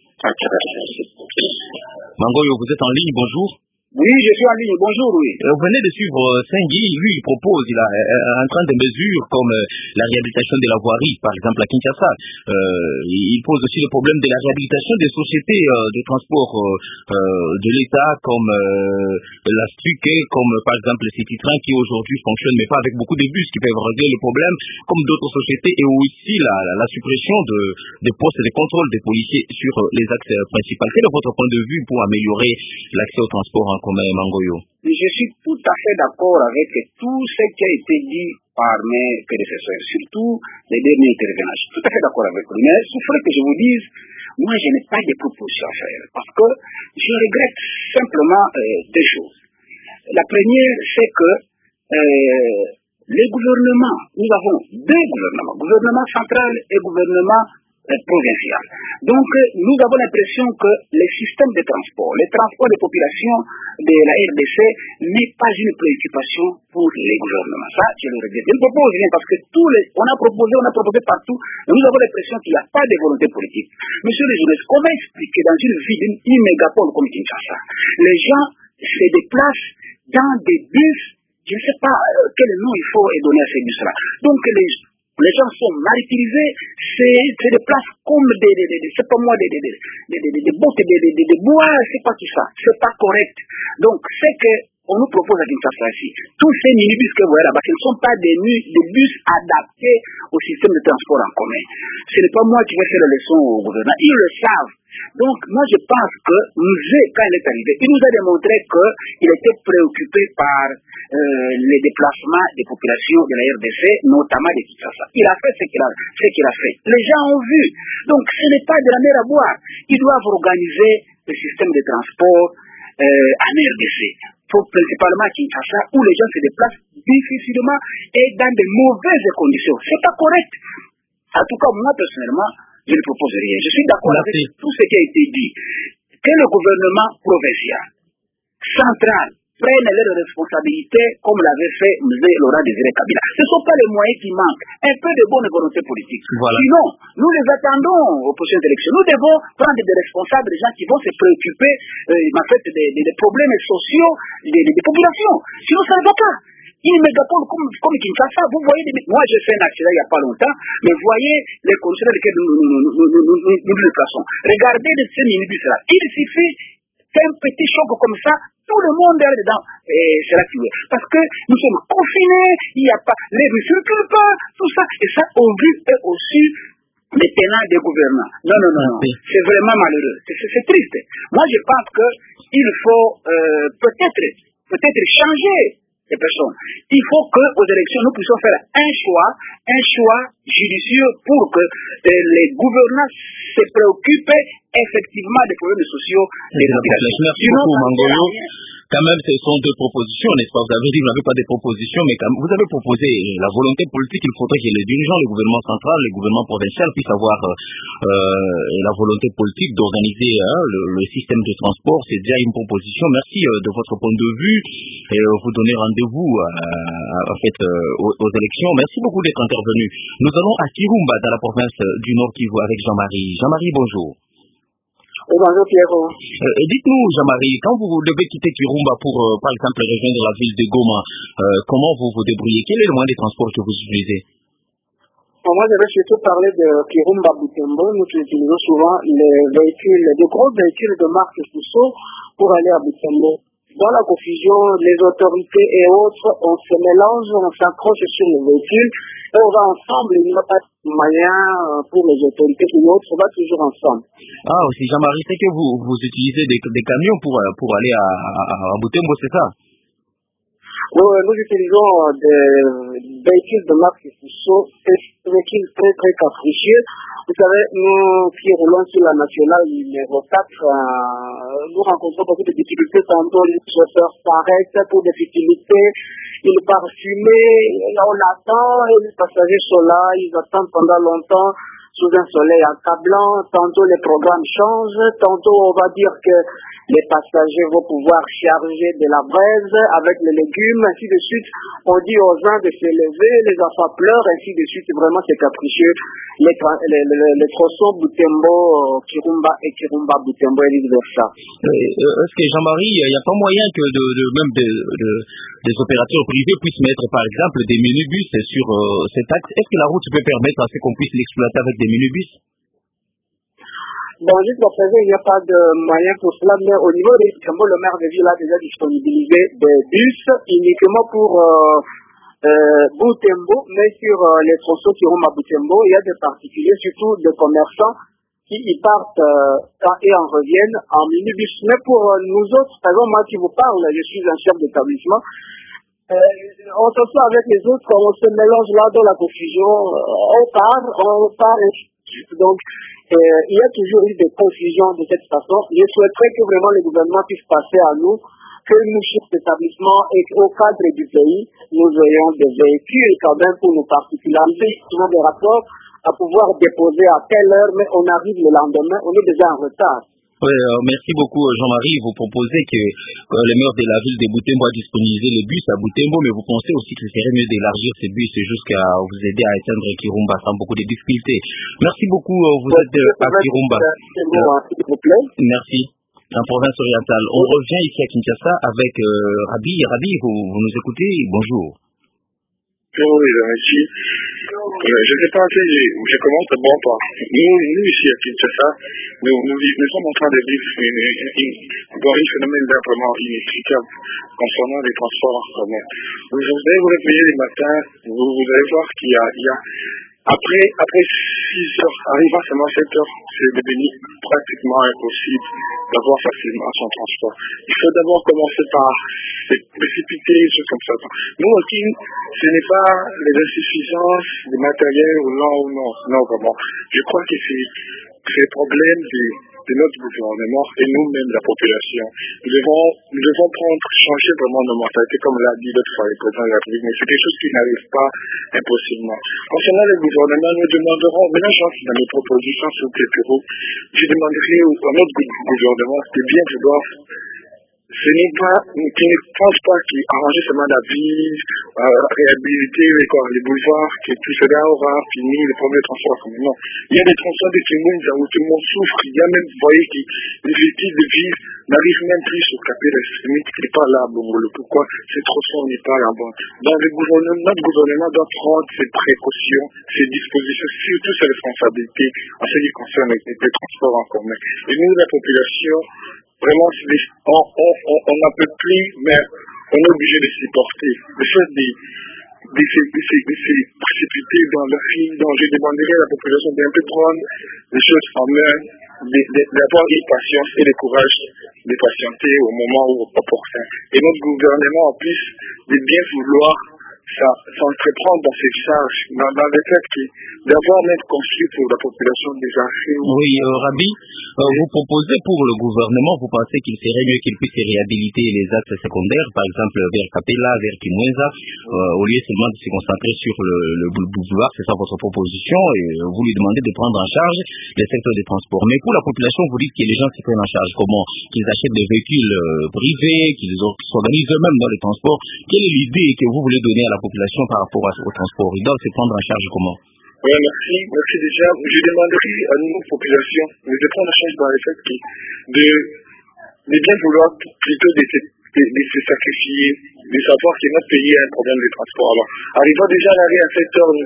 Mangoyo, vous êtes en ligne, bonjour. Oui, je suis en ligne. Bonjour, oui. Vous venez de suivre Sengui. Lui, il propose, il a un train de mesures comme la réhabilitation de la voirie, par exemple à Kinshasa. Il pose aussi le problème de la réhabilitation des sociétés de transport de l'État, comme la STUC, comme par exemple le City-Train qui aujourd'hui fonctionne, mais pas avec beaucoup de bus qui peuvent régler le problème, comme d'autres sociétés, et aussi la suppression des postes de contrôle des policiers sur les axes principaux. Quel est votre point de vue pour améliorer l'accès au transport en commun, Mangoyo? Je suis tout à fait d'accord avec tout ce qui a été dit par mes prédécesseurs, surtout les derniers intervenants. Je suis tout à fait d'accord avec eux. Mais il faudrait que je vous dise, moi je n'ai pas de propositions à faire, parce que je regrette simplement deux choses. La première, c'est que les gouvernements, nous avons deux gouvernements, gouvernement central et gouvernement provincial. Donc, nous avons l'impression que les systèmes de transport, les transports des populations de la RDC n'est pas une préoccupation pour les gouvernements. Ça, je le regrette. Je ne propose rien parce que on a proposé partout, mais nous avons l'impression qu'il n'y a pas de volonté politique. Monsieur le journaliste, comment expliquer dans une ville, une mégapole comme Kinshasa, les gens se déplacent dans des bus, je ne sais pas quel nom il faut donner à ces bus-là. Donc, les gens sont mal utilisés, c'est des places comme c'est pas moi, des bottes, des bois, c'est pas tout ça, c'est pas correct. Donc, c'est que on nous propose à Kinshasa ici, tous ces minibus que vous voyez là-bas, ce ne sont pas des bus adaptés au système de transport en commun. Ce n'est pas moi qui vais faire la leçon au gouvernement, ils le savent. Donc, moi je pense que quand il est arrivé, il nous a démontré qu'il était préoccupé par les déplacements des populations de la RDC, notamment de Kinshasa. Il a fait ce qu'il a fait. Les gens ont vu. Donc, ce n'est pas de la mer à boire. Ils doivent organiser le système de transport en RDC, principalement à Kinshasa, où les gens se déplacent difficilement et dans de mauvaises conditions. C'est pas correct. En tout cas, moi, personnellement, je ne propose rien. Je suis d'accord avec tout ce qui a été dit. Que le gouvernement provincial, central, prennent leurs responsabilités comme l'avait fait M. Laurent Désiré Kabila. Ce ne sont pas les moyens qui manquent. Un peu de bonne volonté politique. Voilà. Sinon, nous les attendons aux prochaines élections. Nous devons prendre des responsables, des gens qui vont se préoccuper des problèmes sociaux des populations. Sinon, ça ne va pas. Une mégapole comme Kinshasa, vous voyez, moi j'ai fait un accident il n'y a pas longtemps, mais voyez les conditions dans lesquelles nous nous déplaçons. Regardez ces minibus-là. Il suffit qu'un petit choc comme ça, tout le monde est dedans sera tué. Parce que nous sommes confinés, il n'y a pas, les rues ne circulent pas, tout ça. Et ça, on vit aussi les tenants des gouvernements. Non. C'est vraiment malheureux. C'est triste. Moi, je pense qu'il faut peut-être changer des personnes. Il faut qu'aux élections, nous puissions faire un choix judicieux pour que les gouvernants se préoccupent effectivement des problèmes sociaux des populations. Merci beaucoup, Mangolo. Quand même, ce sont deux propositions, n'est-ce pas? Vous avez dit que vous n'avez pas de propositions, mais quand vous avez proposé la volonté politique. Il faudrait que les dirigeants, le gouvernement central, le gouvernement provincial puissent avoir la volonté politique d'organiser le système de transport. C'est déjà une proposition. Merci de votre point de vue et vous donner rendez-vous aux élections. Merci beaucoup d'être intervenu. Nous allons à Kirumba, dans la province du Nord Kivu, avec Jean-Marie. Jean-Marie, bonjour. Bonjour Pierrot. Dites-nous, Jean-Marie, quand vous devez quitter Kirumba pour, par exemple, rejoindre la ville de Goma, comment vous vous débrouillez? Quel est le moyen de transport que vous utilisez? Moi, je vais surtout parler de Kirumba Butembo. Nous utilisons souvent de gros véhicules de marque Fuso pour aller à Butembo. Dans la confusion, les autorités et autres, on se mélange, on s'accroche sur les véhicules et on va ensemble. Il n'y a pas de moyen pour les autorités et autres, on va toujours ensemble. Ah, aussi, Jean-Marie, c'est que vous utilisez des camions pour aller à Butembo, c'est ça? Oui, nous utilisons des véhicules de marque Fuso, des véhicules très très capricieux. Vous savez, nous qui roulons sur la nationale numéro 4, nous rencontrons beaucoup de difficultés. Tantôt, les chauffeurs s'arrêtent pour des futilités, ils partent fumer, on attend, et les passagers sont là, ils attendent pendant longtemps sous un soleil accablant. Tantôt, les programmes changent, tantôt, on va dire que les passagers vont pouvoir charger de la braise avec les légumes, ainsi de suite. On dit aux uns de se lever, les enfants pleurent, ainsi de suite. Vraiment, c'est capricieux. Les tronçons Butembo, Kirumba et Kirumba Butembo et vice-versa. Est-ce que Jean-Marie, il n'y a pas moyen que des opérateurs privés puissent mettre, par exemple, des minibus sur cet axe? Est-ce que la route peut permettre à ce qu'on puisse l'exploiter avec des minibus? Bon, jusqu'à présent, il n'y a pas de moyen pour cela, mais au niveau des Butembo, le maire de ville a déjà disponibilisé des bus uniquement pour Butembo, mais sur les tronçons qui vont à Butembo, il y a des particuliers, surtout des commerçants, qui y partent et en reviennent en minibus. Mais pour nous autres, par exemple, moi qui vous parle, je suis un chef d'établissement, on se fait avec les autres, on se mélange là dans la confusion, on part, donc il y a toujours eu des confusions de cette façon. Je souhaiterais que vraiment le gouvernement puisse passer à nous, que nous, chefs d'établissement et au cadre du pays, nous ayons des véhicules quand même pour nous particulariser, souvent des rapports à pouvoir déposer à telle heure, mais on arrive le lendemain, on est déjà en retard. Oui, merci beaucoup Jean-Marie. Vous proposez que le maire de la ville de Butembo a disponibilisé les bus à Butembo, mais vous pensez aussi que ce serait mieux d'élargir ces bus jusqu'à vous aider à atteindre Kirumba sans beaucoup de difficultés. Merci beaucoup, vous êtes à Kirumba. S'il vous plaît. Merci. En province orientale. On revient ici à Kinshasa avec Rabi. Rabi, vous nous écoutez? Bonjour. Oui, merci. Je ne sais pas, je commence d'abord par nous ici à Kinshasa, nous sommes en train de vivre un phénomène vraiment inexplicable concernant les transports en commun. Vous allez vous réveiller le matin, vous allez voir qu'il y a après 6 heures, arrivant seulement 7 heures, c'est devenu pratiquement impossible d'avoir facilement son transport. Il faut d'abord commencer par se précipiter, des choses comme ça. Nous aussi, ce n'est pas les insuffisances du matériel ou non, vraiment. Je crois que c'est le problème de notre gouvernement et nous-mêmes, la population. Nous devons changer vraiment nos mentalités, comme l'a dit l'autre fois le président de la République, mais c'est quelque chose qui n'arrive pas impossiblement. Concernant le gouvernement, nous demanderons, maintenant j'entre dans mes propositions sur le bureau, je demanderai à notre gouvernement de bien vouloir ce n'est pas, qui ne pense pas qu'arranger seulement la ville, réhabiliter les boulevards, que tout cela aura fini le premier transport commun. Non. Il y a des transports de Kimouza où tout le monde souffre. Il y a même, vous voyez, que les véhicules de ville n'arrivent même plus sur Capé Limite qui n'est pas là à Bongolo. Pourquoi ces transports n'est pas là bas? Donc notre gouvernement doit prendre ses précautions, ses dispositions, surtout ses responsabilités en ce qui concerne les transports en commun. Et nous, la population, vraiment, on n'en peut plus, mais on est obligé de supporter. Le fait de se précipiter dans le film, donc je demanderai à la population d'un peu prendre les choses en main, d'avoir une patience et le courage de patienter au moment opportun. Et notre gouvernement, en plus de bien vouloir s'entreprendre dans cette charge, dans le fait d'avoir même construit pour la population des archives. Oui, Rabi, vous proposez pour le gouvernement, vous pensez qu'il serait mieux qu'il puisse réhabiliter les axes secondaires, par exemple vers Capella, vers Kimwenza, au lieu seulement de se concentrer sur le boulevard, c'est ça votre proposition, et vous lui demandez de prendre en charge les secteurs de transport. Mais pour la population, vous dites que les gens se prennent en charge comment? Qu'ils achètent des véhicules privés, qu'ils s'organisent eux-mêmes dans le transport. Quelle est l'idée que vous voulez donner à la population par rapport au transport? Ils doivent se prendre en charge comment? Oui, merci. Merci déjà. Je demanderai à nos populations de prendre en charge dans le fait de bien vouloir plutôt de se sacrifier, de savoir que notre pays a un problème de transport. Alors, arrivant déjà à l'arrêt à 7 heures,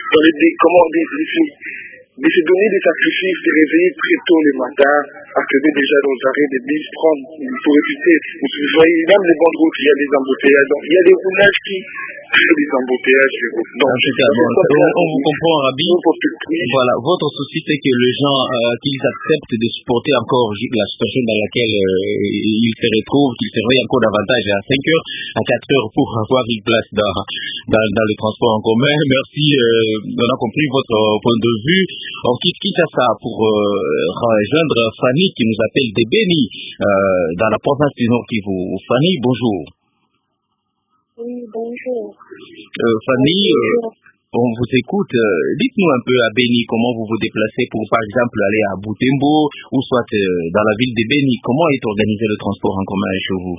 de se donner des sacrifices, de réveiller très tôt le matin, accéder déjà aux arrêts de bus, prendre pour éviter. Vous voyez, même les bandes routes, il y a des embouteillages. Donc, il y a des roulages qui créent des embouteillages. Donc, on vous comprend, Rabi. Voilà, votre souci, c'est que les gens, qu'ils acceptent de supporter encore la situation dans laquelle ils se retrouvent, qu'ils se réveillent encore davantage à 5 heures, à 4 heures pour avoir une place dans le transport en commun. Merci, on a compris votre point de vue. On quitte ça pour rejoindre Fanny qui nous appelle de Béni dans la province du Nord Kivu. Fanny, bonjour. Oui, bonjour. Fanny, on vous écoute. Dites-nous un peu à Béni comment vous vous déplacez pour, par exemple, aller à Butembo ou soit dans la ville de Béni. Comment est organisé le transport en commun chez vous?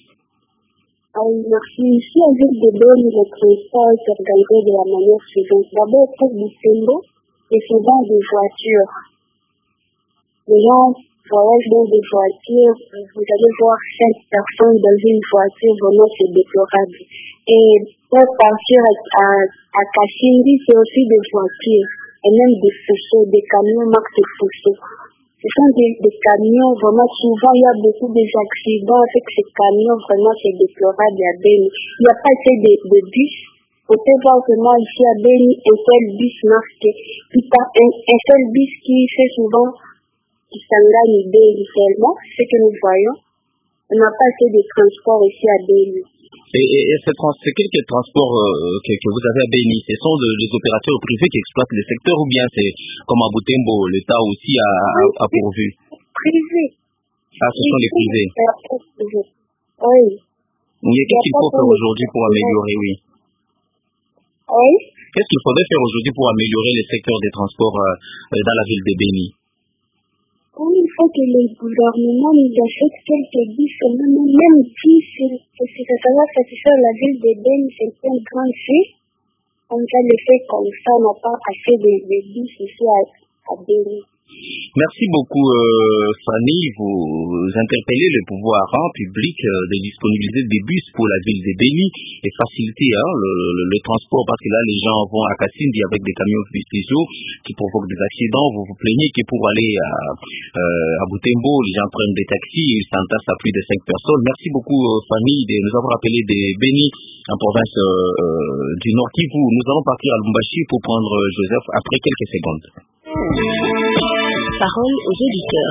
Merci. Ici, à ville de Béni, le transport est organisé de la manière suivante. D'abord, pour Butembo, et souvent des voitures. Les gens voyagent dans des voitures, vous allez voir 5 personnes dans une voiture, vraiment c'est déplorable. Et pour partir à Kashindi, c'est aussi des voitures, et même des pousseaux, des camions marque pousseaux. Ce sont des camions, vraiment souvent il y a beaucoup d'accidents avec ces camions, vraiment c'est déplorable à Béni. Il n'y a pas assez de bus. On peut voir vraiment ici à Béni un seul bus marqué. Un seul bus qui fait souvent qui s'engage Béni seulement, c'est ce que nous voyons. On n'a pas assez de transport ici à Béni. Et c'est quel transport que vous avez à Béni? Ce sont les opérateurs privés qui exploitent le secteur ou bien c'est comme à Butembo, l'État aussi a pourvu? Privés. Ah, ce sont les privés. Oui. Qu'est-ce qu'il faut faire aujourd'hui pour améliorer, oui? Oui. Qu'est-ce qu'il faudrait faire aujourd'hui pour améliorer le secteur des transports dans la ville de Béni? Oui, il faut que le gouvernement nous achète quelques bus, même 10, parce que ça va satisfaire la ville de Béni, c'est une grande ville. On va le faire comme ça, on n'a pas assez de bus ici à Béni. Merci beaucoup, Fanny. Vous interpellez le pouvoir public de disponibiliser des bus pour la ville de Béni et faciliter le transport parce que là, les gens vont à Kassindi avec des camions Pistizo qui provoquent des accidents. Vous vous plaignez que pour aller à Butembo, les gens prennent des taxis et ils s'entassent à plus de 5 personnes. Merci beaucoup, Fanny, de nous avoir appelé de Béni en province du Nord Kivu. Nous allons partir à Lubumbashi pour prendre Joseph après quelques secondes. Parole aux auditeurs.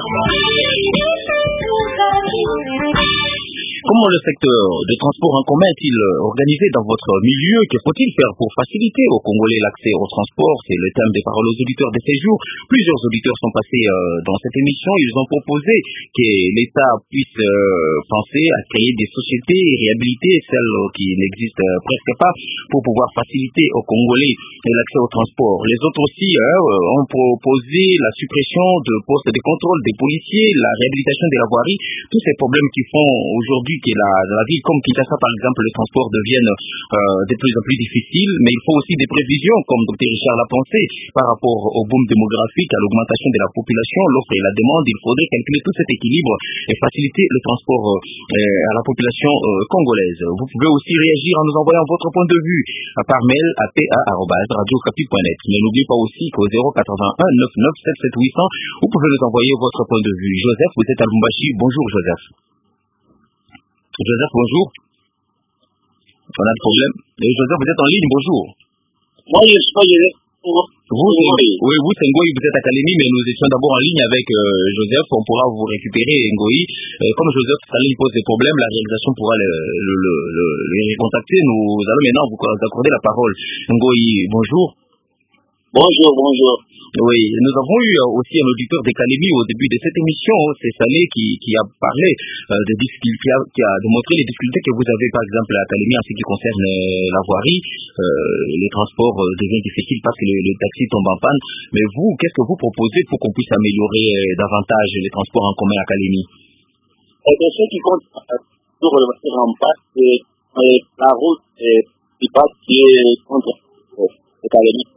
Comment le secteur de transport en commun est-il organisé dans votre milieu? Que faut-il faire pour faciliter aux Congolais l'accès au transport? C'est le thème des paroles aux auditeurs de ces jours. Plusieurs auditeurs sont passés dans cette émission. Ils ont proposé que l'État puisse penser à créer des sociétés et réhabiliter celles qui n'existent presque pas pour pouvoir faciliter aux Congolais l'accès au transport. Les autres aussi ont proposé la suppression de postes de contrôle des policiers, la réhabilitation de la voirie, tous ces problèmes qui font aujourd'hui que la ville comme Kinshasa par exemple, le transport devienne de plus en plus difficile, mais il faut aussi des prévisions comme Dr Richard l'a pensé par rapport au boom démographique, à l'augmentation de la population, l'offre et la demande. Il faudrait calculer tout cet équilibre et faciliter le transport à la population congolaise. Vous pouvez aussi réagir en nous envoyant votre point de vue par mail à pa@radiocapi.net. Mais n'oubliez pas aussi qu'au 081 99 77 800, vous pouvez nous envoyer votre point de vue. Joseph, vous êtes à Lubumbashi. Bonjour Joseph. Joseph, bonjour. On a le problème. Joseph, vous êtes en ligne, bonjour. Moi, je suis pas Joseph. Vous, c'est Ngoï, vous êtes à Kalemi, mais nous étions d'abord en ligne avec Joseph. On pourra vous récupérer, Ngoï. Comme Joseph Salim pose des problèmes, la réalisation pourra les contacter. Nous allons maintenant vous accorder la parole. Ngoï, bonjour. Bonjour. Oui, nous avons eu aussi un auditeur de Kalemi au début de cette émission, c'est Salé qui a parlé des difficultés, qui a démontré les difficultés que vous avez par exemple à Kalemi en ce qui concerne la voirie, les transports deviennent difficiles parce que le taxi tombe en panne. Mais vous, qu'est-ce que vous proposez pour qu'on puisse améliorer davantage les transports en commun à Kalemi? Ce qui compte pour le voiture en panne, c'est la route qui passe qui est contre Kalemi.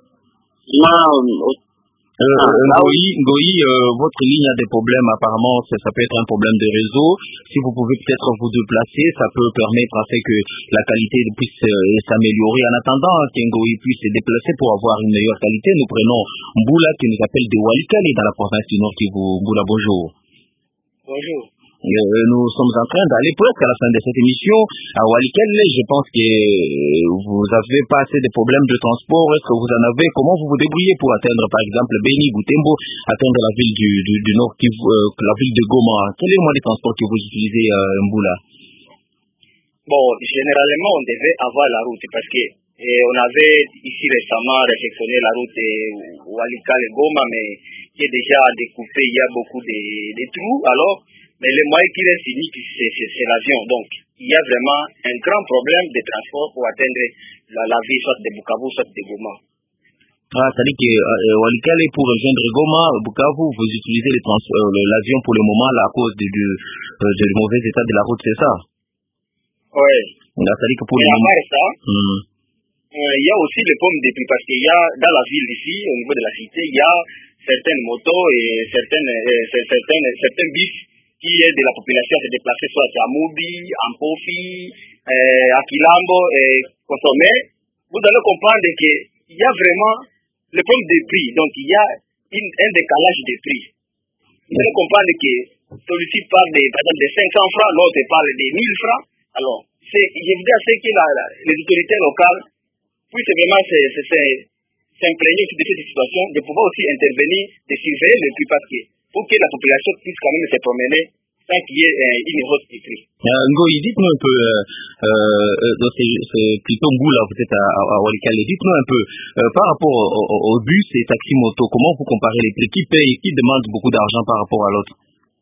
Ngoï, votre ligne a des problèmes apparemment, ça peut être un problème de réseau. Si vous pouvez peut-être vous déplacer, ça peut permettre à ce que la qualité puisse s'améliorer. En attendant qu'Ngoï puisse se déplacer pour avoir une meilleure qualité, nous prenons Mboula qui nous appelle de Walikale dans la province du Nord Kivu. Mboula, bonjour. Bonjour. Nous sommes en train d'aller presque à la fin de cette émission. À Walikale, je pense que vous avez pas assez de problèmes de transport. Est-ce que vous en avez? Comment vous vous débrouillez pour atteindre, par exemple, Beni, Butembo, atteindre la ville du Nord, la ville de Goma? Quel est le moyen de transport que vous utilisez, Mboula? Bon, généralement, on devait avoir la route parce que on avait ici récemment réfectionné la route Walikale-Goma, mais qui est déjà découpée, il y a beaucoup de trous. Alors, mais le moyen qui reste unique, c'est l'avion. Donc, il y a vraiment un grand problème de transport pour atteindre la ville, soit de Bukavu, soit de Goma. C'est-à-dire que Walikale, pour rejoindre Goma, Bukavu, vous utilisez l'avion pour le moment à cause du mauvais état de la route, c'est ça? Oui. C'est-à-dire que pour le moment... ça, il y a aussi les pommes de prix, parce qu'il y a dans la ville ici, au niveau de la cité, il y a certaines motos et certains bus qui aident la population à se déplacer soit à Moubi, en Pofi, à Kilambo et Kosomé. Vous allez comprendre qu'il y a vraiment le pommes de prix, donc il y a un décalage de prix. Vous allez comprendre que celui-ci parle par exemple de 500 francs, l'autre parle de 1000 francs. Alors, je veux dire que les autorités locales puissent vraiment s'imprégner de cette situation, de pouvoir aussi intervenir, de surveiller le prix, parce que pour que la population puisse quand même se promener sans qu'il y ait une hausse du prix. Ngoï, dites-nous un peu, c'est plutôt Mboula, vous êtes à Walikale, dites-nous un peu, par rapport au bus et taxi-moto, comment vous comparez les prix? Qui paye, qui demande beaucoup d'argent par rapport à l'autre?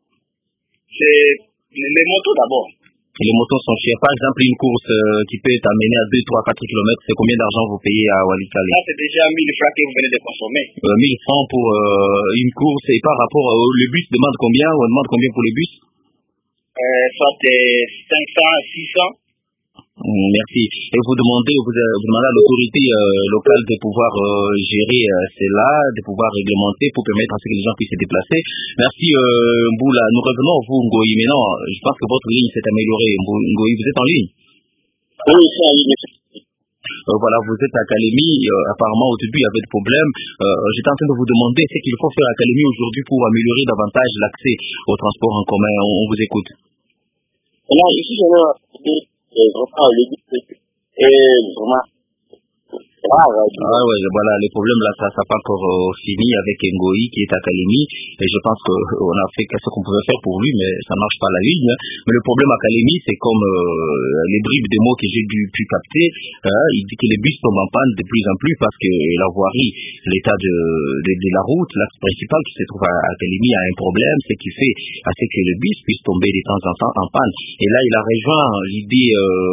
C'est les motos d'abord. Les motos sont chères. Par exemple, une course qui peut t'amener à 2, 3, 4 km, c'est combien d'argent vous payez à Walikale? Là, c'est déjà 1000 francs que vous venez de consommer. 1000 francs pour une course, et par rapport le bus demande combien? On demande combien pour le bus? Soit 500, 600. Merci. Et vous demandez à l'autorité locale de pouvoir gérer cela, de pouvoir réglementer pour permettre à ce que les gens puissent se déplacer. Merci Mboula. Nous revenons à vous, Ngoï. Maintenant, je pense que votre ligne s'est améliorée. Ngoï, vous êtes en ligne? Oui, c'est en ligne. Voilà, vous êtes à Kalemi. Apparemment, au début, il y avait des problèmes. J'étais en train de vous demander ce qu'il faut faire à Kalemi aujourd'hui pour améliorer davantage l'accès au transport en commun. On vous écoute. Alors, ici, vraiment, le but, est vraiment grave. Voilà, les problèmes là, ça n'a pas encore fini avec Ngoï qui est à Kalemi. Et je pense qu'on a fait ce qu'on pouvait faire pour lui, mais ça ne marche pas la ligne. Mais le problème à Kalemi, c'est comme les bribes de mots que j'ai pu capter. Il dit que les bus tombent en panne de plus en plus parce que la voirie, l'état de la route, l'axe principal qui se trouve à Kalemi a un problème, c'est qui fait à ce que le bus puisse tomber de temps en temps en panne. Et là, il a rejoint l'idée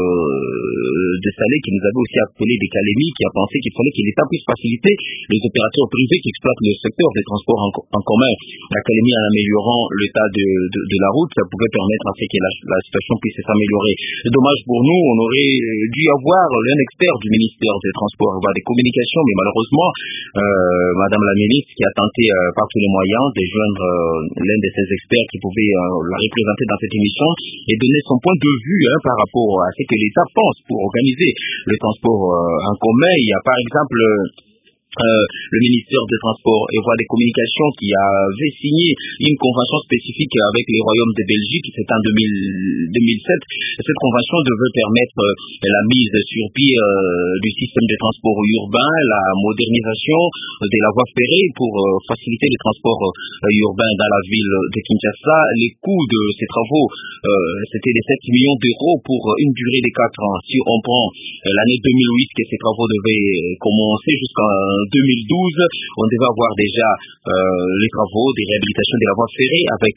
de Salé qui nous avait aussi appelé de Kalemi, qui a pensé qu'il fallait que l'État puisse faciliter les opérateurs privés qui exploitent le secteur des transports en commun. La Kalemi, en améliorant l'état de la route, ça pouvait permettre à ce que la situation puisse s'améliorer. Dommage pour nous, on aurait dû avoir l'un expert du ministère des Transports et des Communications, mais malheureusement, Madame la ministre qui a tenté par tous les moyens de joindre l'un de ces experts qui pouvait la représenter dans cette émission et donner son point de vue par rapport à ce que l'État pense pour organiser le transport en commun. Il y a par exemple le ministère des Transports et Voies des Communications qui avait signé une convention spécifique avec les royaumes de Belgique, c'était en 2007. Cette convention devait permettre la mise sur pied du système de transport urbain, la modernisation de la voie ferrée pour faciliter les transports urbains dans la ville de Kinshasa. Les coûts de ces travaux, c'était de 7 millions d'euros pour une durée de 4 ans. Si on prend l'année 2008 que ces travaux devaient commencer jusqu'en 2012, on devait avoir déjà les travaux de réhabilitation de la voie ferrée avec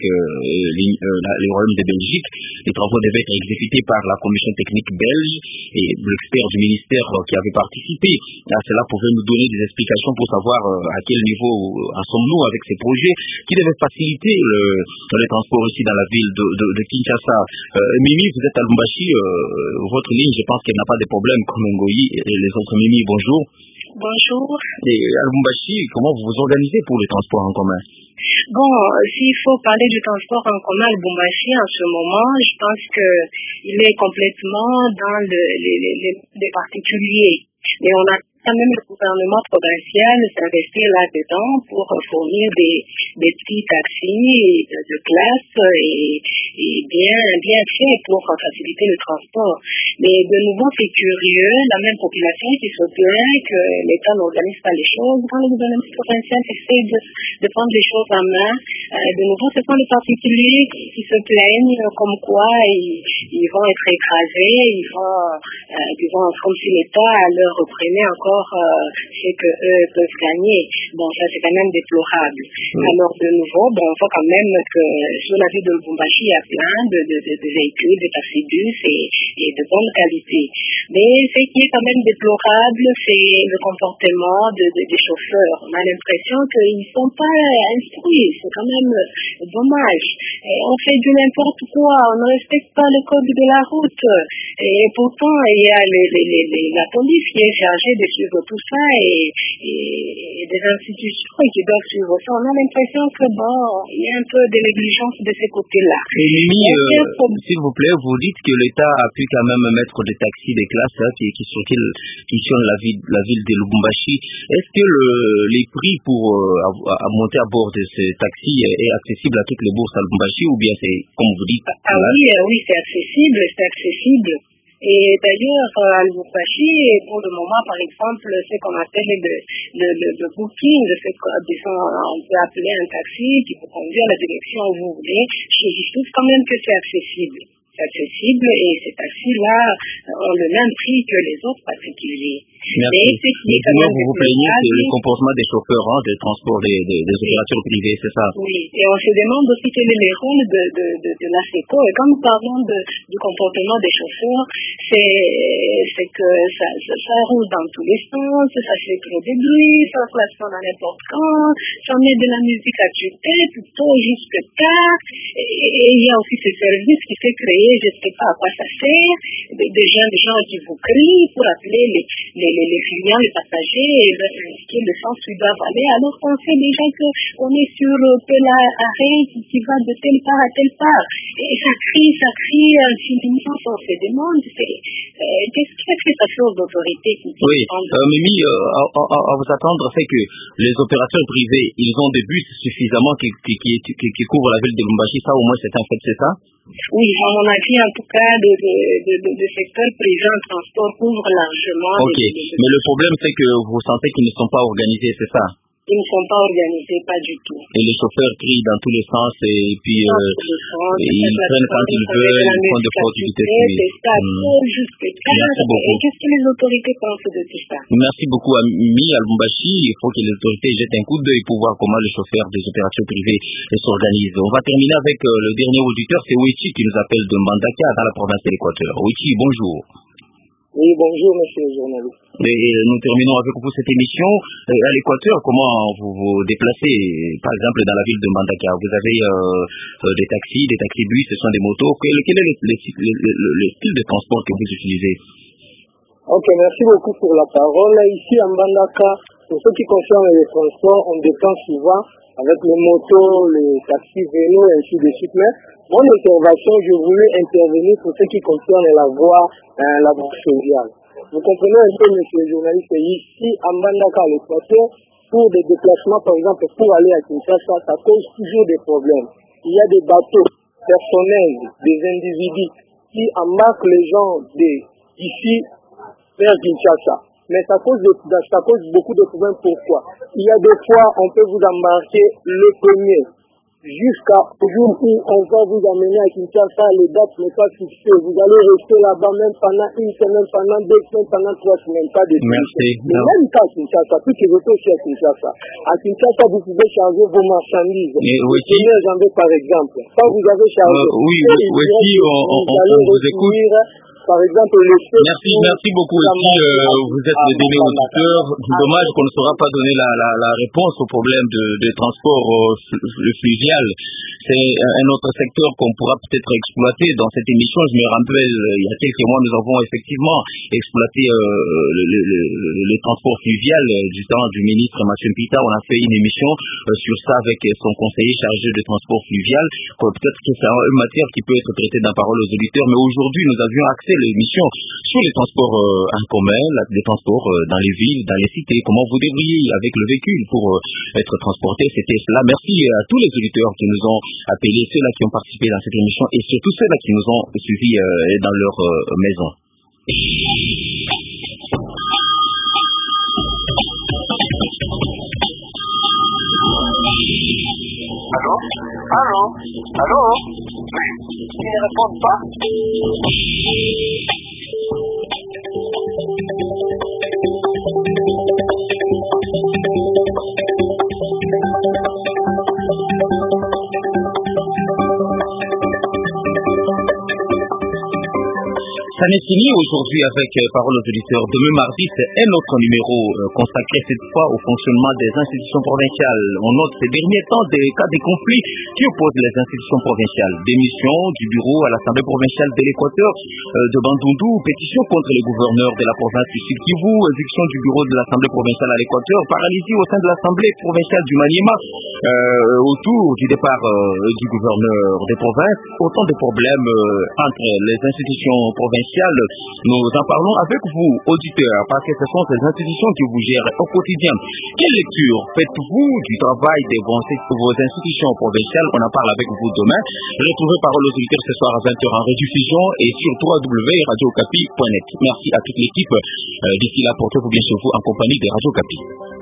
les royaumes de Belgique. Les travaux devaient être exécutés par la commission technique belge et l'expert du ministère qui avait participé à cela pouvait nous donner des explications pour savoir à quel niveau en sommes-nous avec ces projets qui devaient faciliter les transports ici dans la ville de Kinshasa. Mimi, vous êtes à Lubumbashi, votre ligne, je pense qu'elle n'a pas de problème comme Ngoyi et les autres. Mimi, bonjour. Bonjour. Et à Lubumbashi, comment vous vous organisez pour les transports en commun? Bon, s'il faut parler du transport en commun à Lubumbashi en ce moment, je pense que il est complètement dans les particuliers. Mais on a quand même le gouvernement provincial s'investir là-dedans pour fournir des petits taxis de classe et bien faits pour faciliter le transport. Mais de nouveau, c'est curieux, la même population qui se plaint que l'État n'organise pas les choses. Quand le gouvernement provincial essaie de prendre les choses en main, de nouveau, ce sont les particuliers qui se plaignent comme quoi ils vont être écrasés, ils vont comme si l'État leur reprenait encore ce que eux peuvent gagner. Bon, ça c'est quand même déplorable. Alors de nouveau, bon, on voit quand même que sur la ville de Lubumbashi, il y a plein de véhicules, de taxibus et de bonne qualité. Mais ce qui est quand même déplorable, c'est le comportement des chauffeurs. On a l'impression qu'ils ne sont pas instruits. C'est quand même dommage. Et on fait du n'importe quoi. On ne respecte pas le code de la route. Et pourtant, il y a la police qui est chargée de suivre tout ça et des institutions qui doivent suivre ça. On a l'impression que il y a un peu de négligence de ces côtés-là. Et Mimi, s'il vous plaît, vous dites que l'État a pu quand même mettre des taxis de classe qui sillonnent la ville de Lubumbashi. Est-ce que les prix pour monter à bord de ces taxis est accessible à toutes les bourses à Lubumbashi ou bien c'est comme vous dites? Oui, c'est accessible. Et d'ailleurs, à Lubumbashi, pour le moment, par exemple, ce qu'on appelle le booking, on peut appeler un taxi qui vous conduit à la direction où vous voulez. Je trouve quand même que c'est accessible. C'est accessible et ces taxis-là ont le même prix que les autres particuliers. Merci. Mais vous vous plaignez du comportement des chauffeurs, des transports, des opérateurs privés, c'est ça? Oui, et on se demande aussi quel est le rôle de la SECO. Et quand nous parlons du comportement des chauffeurs, c'est que ça roule dans tous les sens, ça fait trop de bruit, ça klaxonne à n'importe quand, ça met de la musique à tuer, plutôt jusque tard. Et il y a aussi ce service qui s'est créé, je ne sais pas à quoi ça sert, des gens qui vous crient pour appeler les clients, les passagers, et leur indiquer le sens où ils doivent aller, alors qu'on sait déjà qu'on est sur tel arrêt qui va de telle part à telle part. Et ça crie infiniment, on se demande, qu'est-ce que ça fait aux autorités qui Oui, Mimi, à vous attendre, c'est que les opérateurs privés, ils ont des bus suffisamment qui couvrent la ville de Lubumbashi, ça au moins c'est un fait, c'est ça? Oui, à mon avis, en tout cas, le secteur privé en transport couvre largement. Ok, mais le problème c'est que vous sentez qu'ils ne sont pas organisés, c'est ça? Ils ne sont pas organisés, pas du tout. Et les chauffeurs crient dans tous les sens et puis ils prennent quand ils veulent, ils font des fautes vitesse. C'est ça, jusque tard. Merci beaucoup. Et qu'est-ce que les autorités pensent de tout ça? Merci beaucoup à Mimi, à Lubumbashi. Il faut que les autorités jettent un coup d'œil pour voir comment les chauffeurs des opérations privées s'organisent. On va terminer avec le dernier auditeur, c'est Wichi qui nous appelle de Mbandaka dans la province de l'Équateur. Wichi, bonjour. Oui, bonjour, monsieur le journaliste. Et nous terminons avec vous cette émission. À l'Équateur, comment vous vous déplacez, par exemple, dans la ville de Mbandaka? Vous avez des taxis, des taxibus, ce sont des motos. Quel est le style de transport que vous utilisez? Ok, merci beaucoup pour la parole. Ici, à Mbandaka, Pour ce qui concerne les transports, on dépend souvent avec les motos, les taxis, vélos, et ainsi de suite. Mais mon intervention, je voulais intervenir pour ce qui concerne la voie fluviale. Vous comprenez un peu, monsieur le journaliste, ici, à Mbandaka, à l'Équateur, pour des déplacements, par exemple, pour aller à Kinshasa, ça cause toujours des problèmes. Il y a des bateaux personnels, des individus qui embarquent les gens d'ici vers Kinshasa. Mais ça cause beaucoup de problèmes. Pourquoi? Il y a des fois, on peut vous embarquer le premier jusqu'au jour où on va vous amener à Kinshasa, les dates ne sont pas fixées. Vous allez rester là-bas même pendant une semaine, pendant 2 semaines, pendant 3 semaines, pas de Merci. Mais même pas à Kinshasa, plus que vous aussi à Kinshasa. À Kinshasa, vous pouvez charger vos marchandises. Le 1er janvier, par exemple. Quand vous avez chargé, on vous écoute. Par exemple, merci beaucoup. Vous êtes le dernier auditeur. Dommage qu'on ne saura pas donner la réponse au problème de transport fluvial. C'est un autre secteur qu'on pourra peut-être exploiter dans cette émission. Je me rappelle, il y a quelques mois, nous avons effectivement exploité le transport fluvial du temps du ministre Mathieu Mpita. On a fait une émission sur ça avec son conseiller chargé de transport fluvial. Peut-être que c'est une matière qui peut être traitée d'un parole aux auditeurs, mais aujourd'hui, nous avions accès à l'émission sur les transports en commun, les transports dans les villes, dans les cités, comment vous débrouillez avec le véhicule pour être transporté. C'était cela. Merci à tous les auditeurs qui nous ont appelés, ceux-là qui ont participé dans cette émission et surtout ceux-là qui nous ont suivis dans leur maison. Allô? Ils ne répondent pas. Ça n'est fini aujourd'hui avec Parole aux auditeurs. Demain mardi, c'est un autre numéro consacré cette fois au fonctionnement des institutions provinciales. On note ces derniers temps des cas de conflits qui opposent les institutions provinciales. Démission du bureau à l'Assemblée provinciale de l'Équateur de Bandundu, pétition contre les gouverneurs de la province du Sud Kivu, éviction du bureau de l'Assemblée provinciale à l'Équateur, paralysie au sein de l'Assemblée provinciale du Maniema autour du départ du gouverneur des provinces. Autant de problèmes entre les institutions provinciales. Nous en parlons avec vous, auditeurs, parce que ce sont ces institutions qui vous gèrent au quotidien. Quelle lecture faites-vous du travail de vos institutions provinciales? On en parle avec vous demain. Retrouvez Parole aux auditeurs ce soir à 20h en rediffusion et sur www.radiocapi.net. Merci à toute l'équipe. D'ici là, portez-vous bien chez vous en compagnie de Radio Capi.